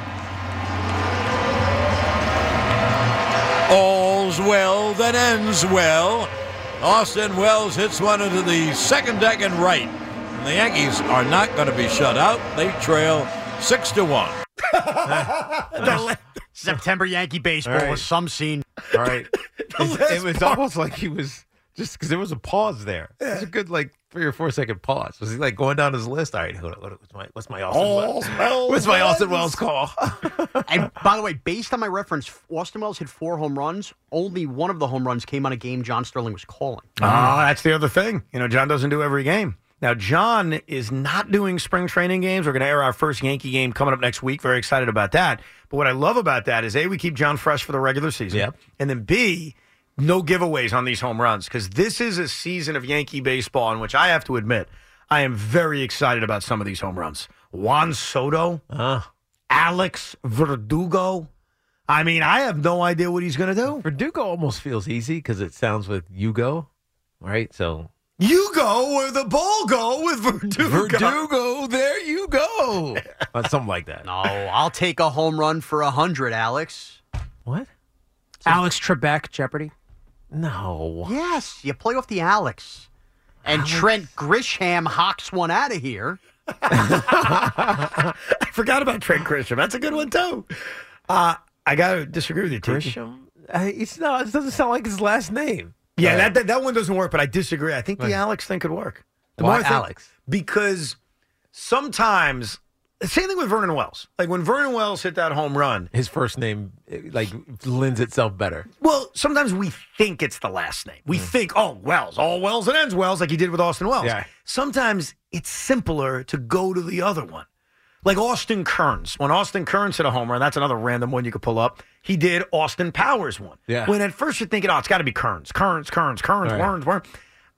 All's well that ends well. Austin Wells hits one into the second deck and right. And the Yankees are not going to be shut out. They trail six to one. September Yankee baseball All right. was some scene. All right. It, it was almost like he was just because there was a pause there. It was a good like three or four second pause. Was he like going down his list? All right, hold on, what's my what's my Austin Wells? Wells. What's my Austin Wells call? And by the way, based on my reference, Austin Wells hit four home runs. Only one of the home runs came on a game John Sterling was calling. Oh, that's the other thing. You know, John doesn't do every game. Now, John is not doing spring training games. We're going to air our first Yankee game coming up next week. Very excited about that. But what I love about that is, A, we keep John fresh for the regular season. Yep. And then, B, no giveaways on these home runs because this is a season of Yankee baseball in which I have to admit I am very excited about some of these home runs. Juan Soto, Uh, Alex Verdugo. I mean, I have no idea what he's going to do. Verdugo almost feels easy because it sounds with Hugo, right? So You go where the ball go with Verdugo. Verdugo, there you go. Uh, something like that. No, I'll take a home run for a hundred, Alex. What? Alex Trebek, Jeopardy. No. Yes, you play off the Alex. And Alex? Trent Grisham hawks one out of here. I forgot about Trent Grisham. That's a good one, too. Uh, I got to disagree with you, Tiki. Grisham? Uh, it's not, it doesn't sound like his last name. Yeah, Uh, that, that that one doesn't work, but I disagree. I think the Right. Alex thing could work. The Why more I think- Alex? Because sometimes, same thing with Vernon Wells. Like when Vernon Wells hit that home run, His first name eh, like lends itself better. well, sometimes we think it's the last name. We think, oh, Wells, all Wells and ends Wells, like he did with Austin Wells. Yeah. Sometimes it's simpler to go to the other one. Like Austin Kearns. When Austin Kearns hit a home run, that's another random one you could pull up. He did Austin Powers one. Yeah. When at first you're thinking, oh, it's got to be Kearns. Kearns, Kearns, Kearns, Right. Kearns, Kearns.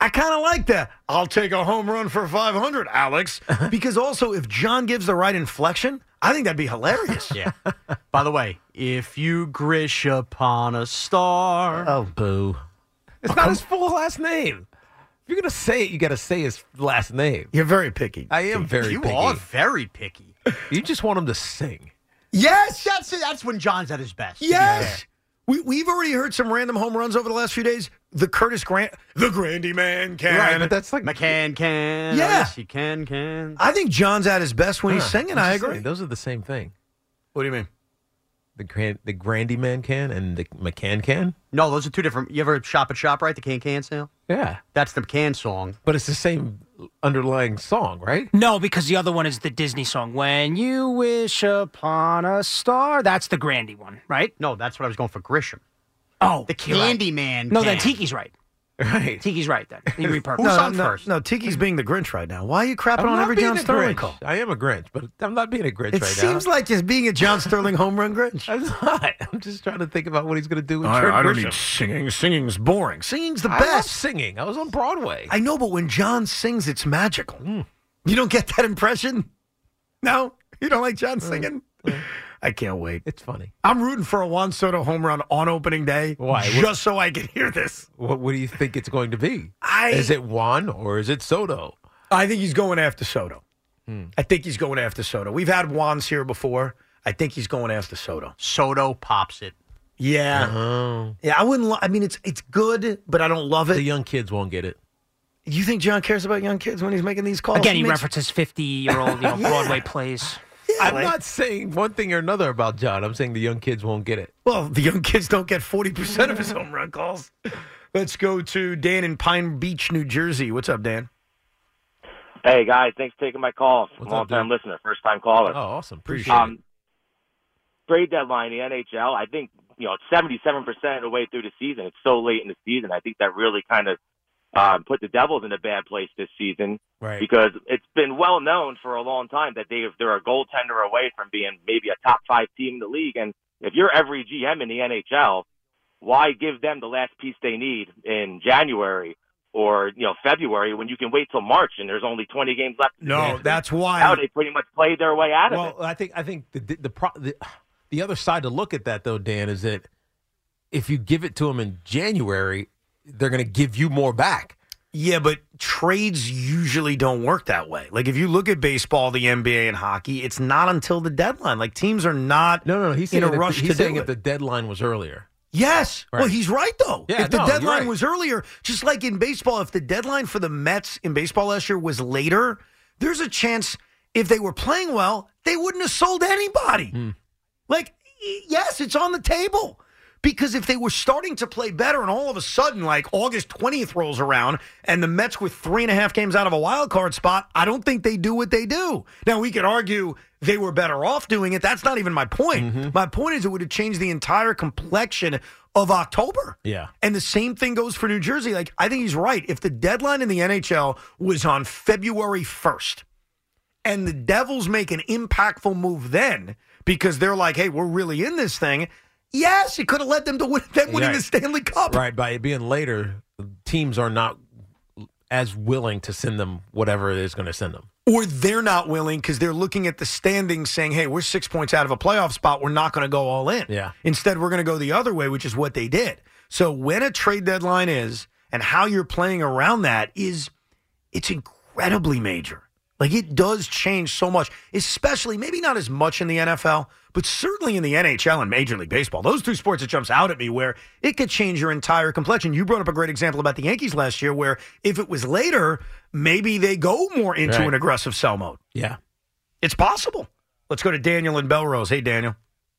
I kind of like that. I'll take a home run for five hundred, Alex. Because also, if John gives the right inflection, I think that'd be hilarious. Yeah. By the way, if you grish upon a star. Oh, boo. It's not his full last name. If you're going to say it, you got to say his last name. You're very picky. I am very you picky. You are very picky. You just want him to sing. Yes. That's that's when John's at his best. Yes. We, we've already heard some random home runs over the last few days. The Curtis Grant, the Grandy man can. Right, but that's like McCann can. Yeah. Oh, yes, he can, can. I think John's at his best when Huh. he's singing. I'm I just agree. saying, those are the same thing. What do you mean? The grand, the Grandy man can and the McCann can? No, those are two different. You ever shop at ShopRite, the Can Can sale? Yeah. That's the McCann song. But it's the same underlying song, right? No, because the other one is the Disney song. When you wish upon a star. That's the Grandy one, right? No, that's what I was going for Grisham. Oh. The Candyman. No, can. then Tiki's right. Right. Tiki's right then. He repurposed. Who's No, on no, first? No, Tiki's being the Grinch right now. Why are you crapping I'm on not every being John a Sterling Grinch. call? I am a Grinch, but I'm not being a Grinch It right seems now. like just being a John Sterling home run Grinch. I'm not. I'm just trying to think about what he's going to do with I, Trent I don't Grisham. need singing. Singing's boring. Singing's the I best. love singing. I was on Broadway. I know, but when John sings, it's magical. Mm. You don't get that impression? No? You don't like John singing? Mm. I can't wait. It's funny. I'm rooting for a Juan Soto home run on opening day. Why? Just What- so I can hear this. What, what do you think it's going to be? I, is it Juan or is it Soto? I think he's going after Soto. Hmm. I think he's going after Soto. We've had Juans here before. I think he's going after Soto. Soto pops it. Yeah. Oh. Yeah, I wouldn't. Lo- I mean, it's it's good, but I don't love it. The young kids won't get it. You think John cares about young kids when he's making these calls? Again, he makes- references fifty-year-old you know, Yeah. Broadway plays. I'm not saying one thing or another about John. I'm saying the young kids won't get it. Well, the young kids don't get forty percent of his home run calls. Let's go to Dan in Pine Beach, New Jersey. What's up, Dan? Hey, guys, thanks for taking my call. What's Long up, time dude? listener, first time caller. Oh, awesome. Appreciate Um, it. trade deadline, the N H L, I think, you know, seventy-seven percent of the way through the season. It's so late in the season. I think that really kind of um, put the Devils in a bad place this season. Right. Because it's been well known for a long time that they, they're a goaltender away from being maybe a top five team in the league. And if you're every G M in the N H L, why give them the last piece they need in January or, you know, February when you can wait till March and there's only twenty games left? in the No, season? that's why. Now they pretty much played their way out of Well, it. I think I think the the, the pro, the the other side to look at that though, Dan, is that if you give it to them in January, they're going to give you more back. Yeah, but trades usually don't work that way. Like if you look at baseball, the N B A, and hockey, it's not until the deadline. Like teams are not No, no, no. He's in saying a if- rush he's to saying do if it. the deadline was earlier. Yes. Right. Well, he's right, though. Yeah, if the no, you're deadline right. was earlier, just like in baseball, if the deadline for the Mets in baseball last year was later, there's a chance if they were playing well, they wouldn't have sold anybody. Hmm. Like, y- yes, it's on the table. Because if they were starting to play better and all of a sudden, like August twentieth rolls around and the Mets were three and a half games out of a wild card spot, I don't think they do what they do. Now, we could argue they were better off doing it. That's not even my point. Mm-hmm. My point is it would have changed the entire complexion of October. Yeah. And the same thing goes for New Jersey. Like, I think he's right. If the deadline in the N H L was on February first and the Devils make an impactful move then because they're like, hey, we're really in this thing, yes, it could have led them to win, them winning Right. the Stanley Cup. Right. By it being later, teams are not as willing to send them whatever it is going to send them. Or they're not willing because they're looking at the standings saying, hey, we're six points out of a playoff spot. We're not going to go all in. Yeah. Instead, we're going to go the other way, which is what they did. So when a trade deadline is and how you're playing around that is, it's incredibly major. Like, it does change so much, especially maybe not as much in the N F L, but certainly in the N H L and Major League Baseball. Those two sports, it jumps out at me where it could change your entire complexion. You brought up a great example about the Yankees last year where if it was later, maybe they go more into Right. an aggressive sell mode. Yeah. It's possible. Let's go to Daniel in Belrose. Hey, Daniel.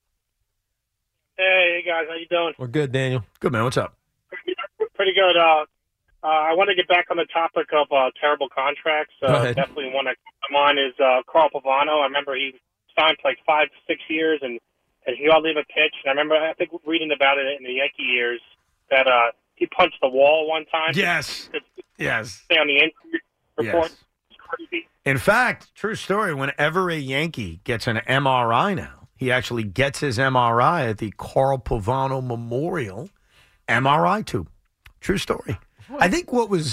Hey, guys, how you doing? We're good, Daniel. Good, man. What's up? Pretty good. Uh, uh, I want to get back on the topic of uh, terrible contracts. Go Uh, ahead. definitely one that come on is uh, Carl Pavano. I remember he signed for like five, six years, and, and he ought to leave a pitch. And I remember, I think, reading about it in the Yankee years that uh, he punched the wall one time. Yes. To, to Yes. stay on the injury report. Yes. It's crazy. In fact, true story, whenever a Yankee gets an M R I now, he actually gets his M R I at the Carl Pavano Memorial M R I tube. True story. I think what was,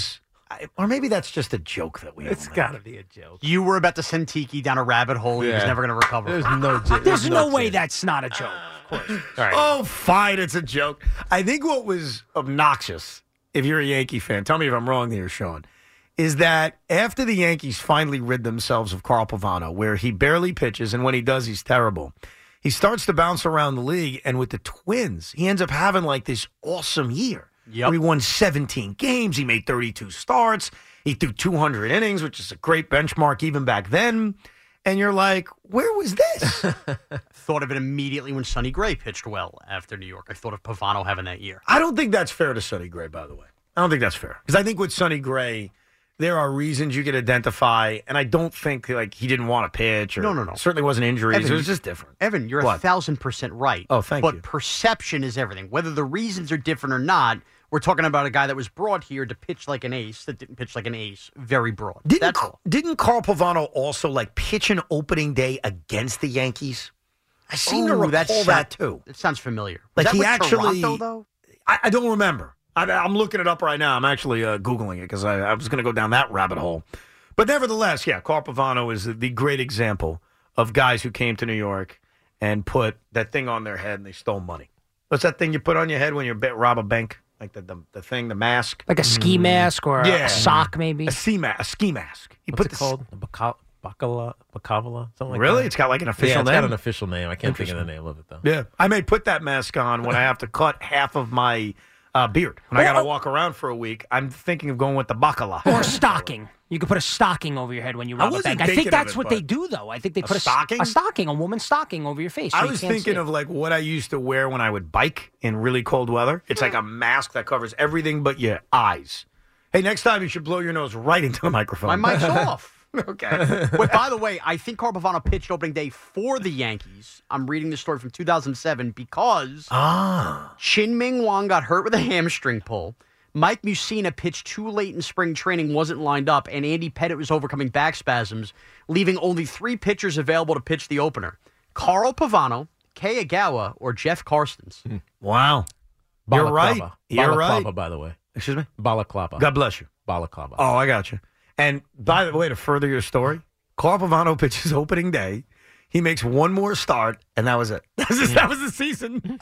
I, or maybe that's just a joke that we. It's got to be a joke. You were about to send Tiki down a rabbit hole he was Yeah. never going to recover There's from. no j- There's no way that's not a joke. Of course. All right. Oh, fine, it's a joke. I think what was obnoxious, if you're a Yankee fan, tell me if I'm wrong there, Sean, is that after the Yankees finally rid themselves of Carl Pavano, where he barely pitches, and when he does, he's terrible, he starts to bounce around the league, and with the Twins, he ends up having like this awesome year. Yep. Where he won seventeen games, he made thirty-two starts, he threw two hundred innings, which is a great benchmark even back then. And you're like, where was this? Thought of it immediately when Sonny Gray pitched well after New York. I thought of Pavano having that year. I don't think that's fair to Sonny Gray, by the way. I don't think that's fair. Because I think with Sonny Gray, there are reasons you could identify, and I don't think like he didn't want to pitch or No, no, no. certainly wasn't injuries. Evan, it was just different. Evan, you're a What? thousand percent right. Oh, thank but you. perception is everything. Whether the reasons are different or not, we're talking about a guy that was brought here to pitch like an ace that didn't pitch like an ace. Very broad. Didn't, That's all. didn't Carl Pavano also like pitch an opening day against the Yankees? I seem to Ooh, recall that, sound- too. That sounds familiar. Like Was that he with actually, Toronto, though? I, I don't remember. I, I'm looking it up right now. I'm actually uh, Googling it because I, I was going to go down that rabbit hole. But nevertheless, yeah, Carl Pavano is the great example of guys who came to New York and put that thing on their head and they stole money. What's that thing you put on your head when you bet rob a bank? Like the, the the thing, the mask? Like a ski mask or a- Yeah. a sock, maybe? A ski, ma- a ski mask. He What's put it called? A baca- bacala, bacavala? Something like Really? that? It's got like an official yeah, it's name? got an official name. I can't think of the name of it, though. Yeah. I may put that mask on when I have to cut half of my uh, beard. When I got to walk around for a week, I'm thinking of going with the bacala. Or a stocking. You could put a stocking over your head when you I rob a wasn't bank. I thinking think of that's it, what but- they do, though. I think they A put a, s- stocking? a stocking, a woman's stocking over your face. so I you was can't see thinking it. of like what I used to wear when I would bike in really cold weather. It's like a mask that covers everything but your eyes. Hey, next time you should blow your nose right into the microphone. My mic's off. Okay. Wait, by the way, I think Carl Pavano pitched opening day for the Yankees. I'm reading this story from two thousand seven because ah. Chin Ming Wang got hurt with a hamstring pull. Mike Mussina pitched too late in spring training, wasn't lined up, and Andy Pettit was overcoming back spasms, leaving only three pitchers available to pitch the opener. Carl Pavano, Kei Agawa, or Jeff Karstens. Wow. You're Balaclava. right. You're Balaclava, right. by the way. Excuse me? Balaclava. God bless you. Balaclava. Oh, I got you. And by the way, to further your story, Carl Pavano pitches opening day. He makes one more start, and that was it. That was, just, that was the season.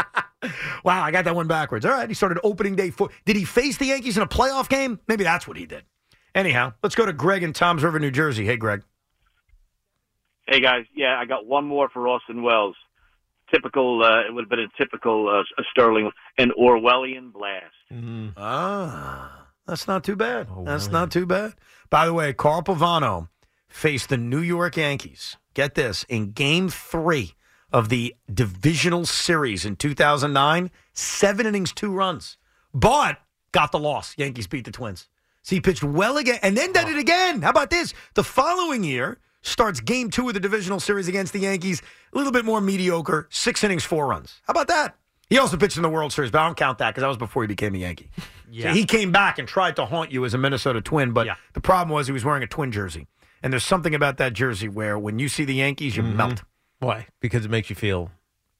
Wow, I got that one backwards. All right, he started opening day four. Did he face the Yankees in a playoff game? Maybe that's what he did. Anyhow, let's go to Greg in Toms River, New Jersey. Hey, Greg. Hey, guys. Yeah, I got one more for Austin Wells. Typical, uh, it would have been a typical uh, Sterling, an Orwellian blast. Mm-hmm. Ah, that's not too bad. That's not too bad. By the way, Carl Pavano faced the New York Yankees. Get this, in game three of the divisional series in two thousand nine, seven innings, two runs, but got the loss. Yankees beat the Twins. So he pitched well again and then did it again. How about this? The following year starts game two of the divisional series against the Yankees, a little bit more mediocre, six innings, four runs. How about that? He also pitched in the World Series, but I don't count that because that was before he became a Yankee. Yeah. So he came back and tried to haunt you as a Minnesota Twin, but the problem was he was wearing a Twin jersey. And there's something about that jersey where when you see the Yankees, you melt. Why? Because it makes you feel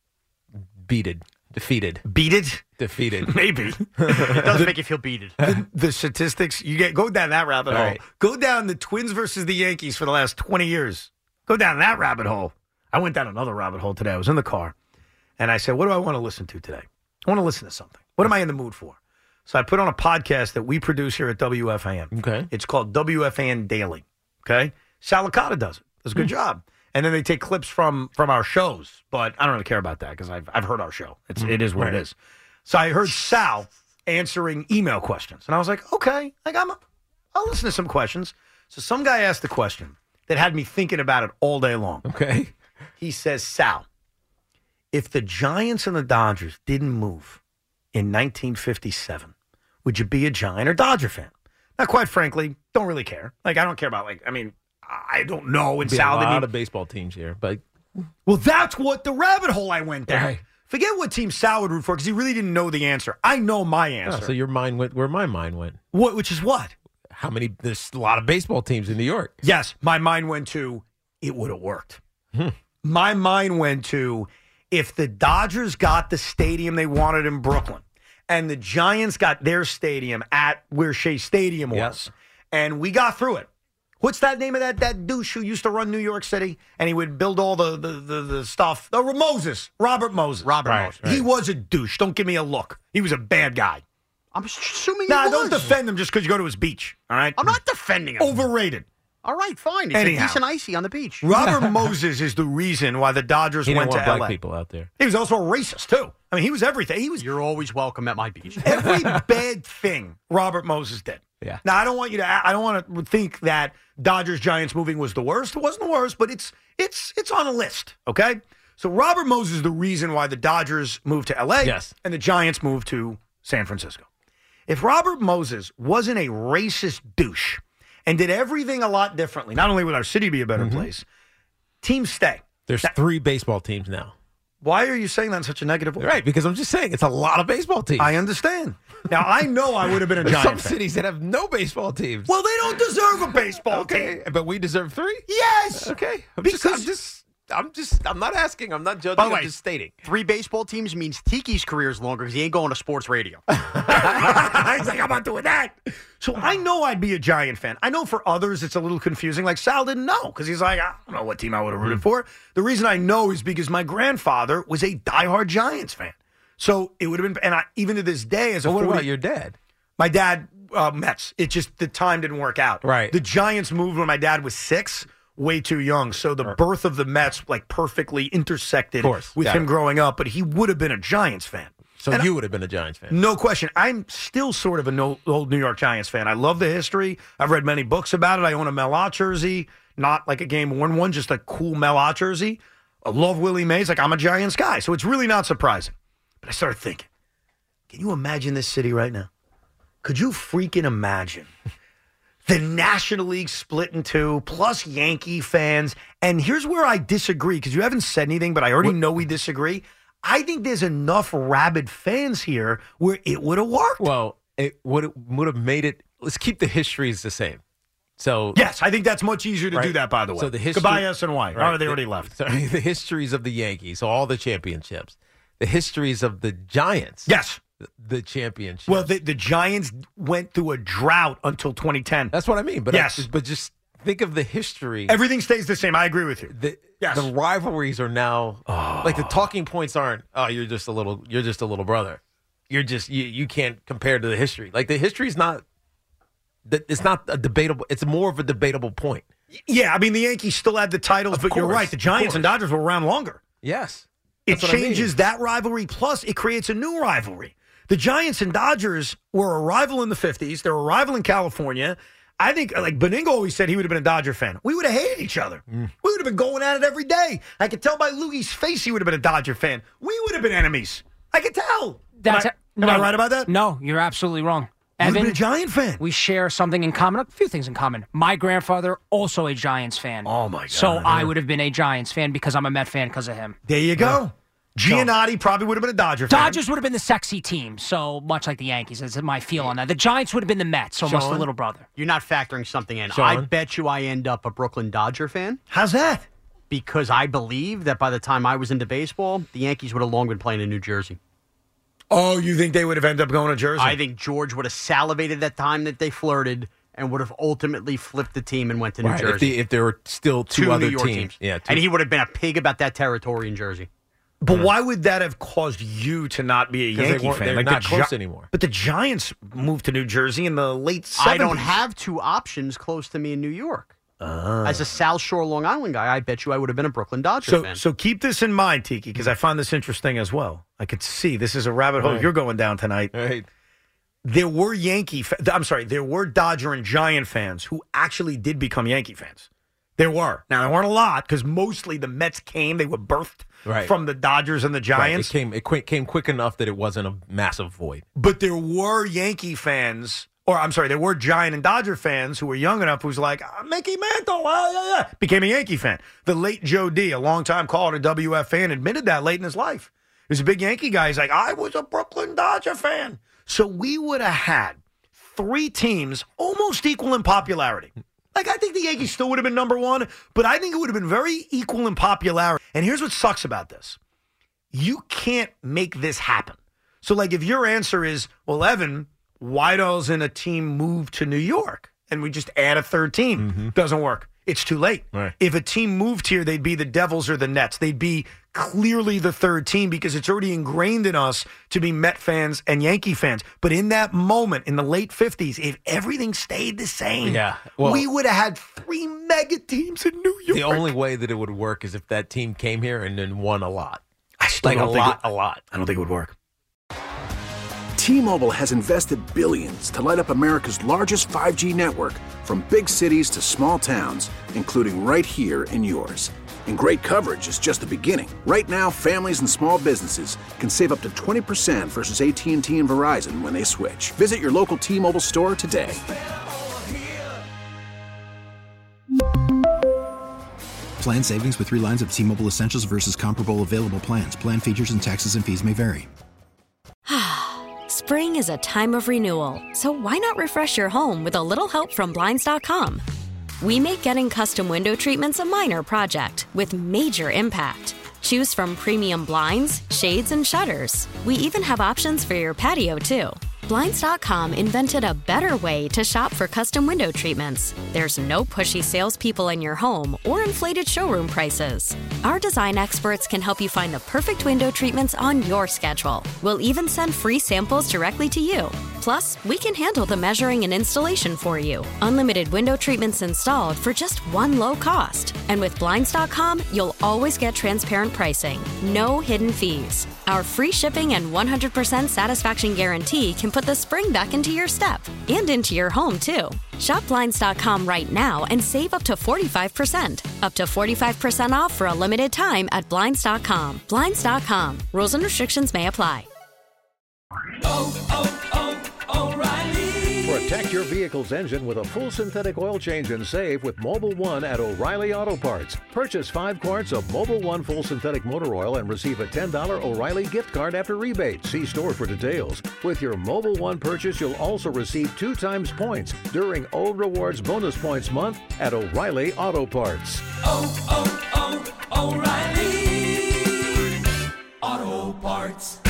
beated, defeated. Beated? Defeated. Maybe. It does make you feel beated. The, the statistics, you get go down that rabbit All hole. right. Go down the Twins versus the Yankees for the last twenty years. Go down that rabbit hole. I went down another rabbit hole today. I was in the car, and I said, what do I want to listen to today? I want to listen to something. What am I in the mood for? So I put on a podcast that we produce here at W F A N. Okay. It's called W F A N Daily. Okay? Sal Licata does it. Does a good job. And then they take clips from from our shows, but I don't really care about that because I've I've heard our show. It's it is what Right. it is. So I heard Sal answering email questions, and I was like, okay, like I'm, I'll listen to some questions. So some guy asked a question that had me thinking about it all day long. Okay. He says, Sal, if the Giants and the Dodgers didn't move in nineteen fifty-seven, would you be a Giant or Dodger fan? Now, quite frankly, don't really care. Like I don't care about like I mean. I don't know. And Be a Sal didn't lot even- of baseball teams here, but Well, that's what the rabbit hole I went down. Right. Forget what team Sal would root for because he really didn't know the answer. I know my Oh, answer. so your mind went where my mind went. What? Which is what? How many? There's a lot of baseball teams in New York. Yes, my mind went to it would have worked. Hmm. My mind went to if the Dodgers got the stadium they wanted in Brooklyn and the Giants got their stadium at where Shea Stadium was. Yes. And we got through it. What's that name of that that douche who used to run New York City? And he would build all the the, the, the stuff. The Moses. Robert Moses. Robert Right, Moses. right. He was a douche. Don't give me a look. He was a bad guy. I'm assuming Nah, he don't was. defend him just because you go to his beach. All right? I'm not defending him. Overrated. All right, fine. It's Anyhow. a decent icy on the beach. Robert Moses is the reason why the Dodgers He didn't went want to black L A. people out there. He was also a racist, too. I mean, he was everything. He was You're always welcome at my beach. every bad thing Robert Moses did. Yeah. Now, I don't want you to I don't want to think that Dodgers Giants moving was the worst. It wasn't the worst, but it's it's it's on a list, okay? So Robert Moses is the reason why the Dodgers moved to L A Yes. and the Giants moved to San Francisco. If Robert Moses wasn't a racist douche and did everything a lot differently, not only would our city be a better Mm-hmm. place, teams stay. There's That- three baseball teams now. Why are you saying that in such a negative way? Right, because I'm just saying it's a lot of baseball teams. I understand. Now, I know I would have been a There's Giant some fan. cities that have no baseball teams. Well, they don't deserve a baseball team. Okay, but we deserve three? Yes. Okay. I'm Because- just, I'm just, I'm just, I'm not asking. I'm not judging. By the I'm way, just stating. Three baseball teams means Tiki's career is longer because he ain't going to sports radio. He's like, I'm not doing that. So I know I'd be a Giant fan. I know for others it's a little confusing. Like Sal didn't know because he's like, I don't know what team I would have rooted for. The reason I know is because my grandfather was a diehard Giants fan. So it would have been, and I, even to this day, as a Well, what forty about your dad? My dad, uh, Mets. It just, the time didn't work out. Right. The Giants moved when my dad was six, way too young. So the birth of the Mets, like, perfectly intersected course. with Got him it. growing up. But he would have been a Giants fan. So And you would have been a Giants fan. No question. I'm still sort of an old, old New York Giants fan. I love the history. I've read many books about it. I own a Mel Ott jersey, not like a game worn one, just a cool Mel Ott jersey. I love Willie Mays. Like, I'm a Giants guy. So it's really not surprising. But I started thinking, can you imagine this city right now? Could you freaking imagine the National League split in two, plus Yankee fans? And here's where I disagree, because you haven't said anything, but I already know we disagree. I think there's enough rabid fans here where it would have worked. Well, it would would have made it. Let's keep the histories the same. So Yes, I think that's much easier to do Right. that, by the way. So the history, Goodbye, S and Y. Right. Oh, they already The- left. Sorry, the histories of the Yankees, all the championships. The histories of the Giants. Yes. The championship. Well, the, the Giants went through a drought until twenty ten. That's what I mean. But Yes. I, but just think of the history. Everything stays the same. I agree with you. The, Yes. the rivalries are now like the talking points aren't. Oh, you're just a little. You're just a little brother. You're just you. You can't compare to the history. Like the history's not. that It's not a debatable. It's more of a debatable point. Yeah, I mean, the Yankees still had the titles, Of but you're course, right. The of Giants course. and Dodgers were around longer. Yes, It That's what I mean. changes that rivalry, plus it creates a new rivalry. The Giants and Dodgers were a rival in the fifties. They're a rival in California. I think, like Beningo always said, he would have been a Dodger fan. We would have hated each other. Mm. We would have been going at it every day. I could tell by Lougie's face he would have been a Dodger fan. We would have been enemies. I could tell. That's am I, am I right about that? No, you're absolutely wrong. You've Evan, been a Giant fan. we share something in common, a few things in common. My grandfather, also a Giants fan. Oh, my God. So I would have been a Giants fan because I'm a Met fan because of him. There you go. Giannotti probably would have been a Dodger fan. Dodgers would have been the sexy team, so much like the Yankees. That's my feel on that. The Giants would have been the Mets, so almost Sean? the little brother. You're not factoring something in. Sean? I bet you I end up a Brooklyn Dodger fan. How's that? Because I believe that by the time I was into baseball, the Yankees would have long been playing in New Jersey. Oh, you think they would have ended up going to Jersey? I think George would have salivated that time that they flirted and would have ultimately flipped the team and went to New Right, if, Jersey. the, if there were still two, Two other New York teams, teams. yeah, two, And he would have been a pig about that territory in Jersey. But why would that have caused you to not be a 'Cause they Yankee weren't- fan? they're Like not the close anymore. But the Giants moved to New Jersey in the late seventies. I don't have two options close to me in New York. As a South Shore, Long Island guy, I bet you I would have been a Brooklyn Dodger So, fan. so keep this in mind, Tiki, because I find this interesting as well. I could see this is a rabbit hole Right. you're going down tonight. Right. There were Yankee, fa- I'm sorry, there were Dodger and Giant fans who actually did become Yankee fans. There were. Now, there weren't a lot because mostly the Mets came, they were birthed Right. from the Dodgers and the Right, Giants. it came it quick, came quick enough that it wasn't a massive void. But there were Yankee fans, or I'm sorry, there were Giant and Dodger fans who were young enough who's like, ah, Mickey Mantle, ah, yeah, yeah, became a Yankee fan. The late Joe D, a longtime caller to W F fan, admitted that late in his life. He was a big Yankee guy. He's like, I was a Brooklyn Dodger fan. So we would have had three teams almost equal in popularity. Like, I think the Yankees still would have been number one, but I think it would have been very equal in popularity. And here's what sucks about this. You can't make this happen. So, like, if your answer is, well, Evan, why doesn't a team move to New York and we just add a third team? Mm-hmm. Doesn't work. It's too late. Right. If a team moved here, they'd be the Devils or the Nets. They'd be clearly the third team because it's already ingrained in us to be Met fans and Yankee fans. But in that moment, in the late fifties, if everything stayed the same, Yeah, well- we would have had three mega teams in New York. The only way that it would work is if that team came here and then won a lot. I still like don't a think lot, it- a lot. I don't think it would work. T-Mobile has invested billions to light up America's largest five G network, from big cities to small towns, including right here in yours. And great coverage is just the beginning. Right now, families and small businesses can save up to twenty percent versus A T and T and Verizon when they switch. Visit your local T-Mobile store today. Plan savings with three lines of T-Mobile Essentials versus comparable available plans. Plan features and taxes and fees may vary. Spring is a time of renewal, so why not refresh your home with a little help from Blinds dot com? We make getting custom window treatments a minor project with major impact. Choose from premium blinds, shades, and shutters. We even have options for your patio, too. Blinds dot com invented a better way to shop for custom window treatments. There's no pushy salespeople in your home or inflated showroom prices. Our design experts can help you find the perfect window treatments on your schedule. We'll even send free samples directly to you. Plus, we can handle the measuring and installation for you. Unlimited window treatments installed for just one low cost. And with Blinds dot com, you'll always get transparent pricing. No hidden fees. Our free shipping and one hundred percent satisfaction guarantee can put the spring back into your step and into your home, too. Shop Blinds dot com right now and save up to forty-five percent. Up to forty-five percent off for a limited time at Blinds dot com. Blinds dot com. Rules and restrictions may apply. Oh, oh, oh, O'Reilly. Protect your vehicle's engine with a full synthetic oil change and save with Mobile One at O'Reilly Auto Parts. Purchase five quarts of Mobile One full synthetic motor oil and receive a ten dollars O'Reilly gift card after rebate. See store for details. With your Mobile One purchase, you'll also receive two times points during O Rewards Bonus Points Month at O'Reilly Auto Parts. Oh, oh, oh, O'Reilly Auto Parts.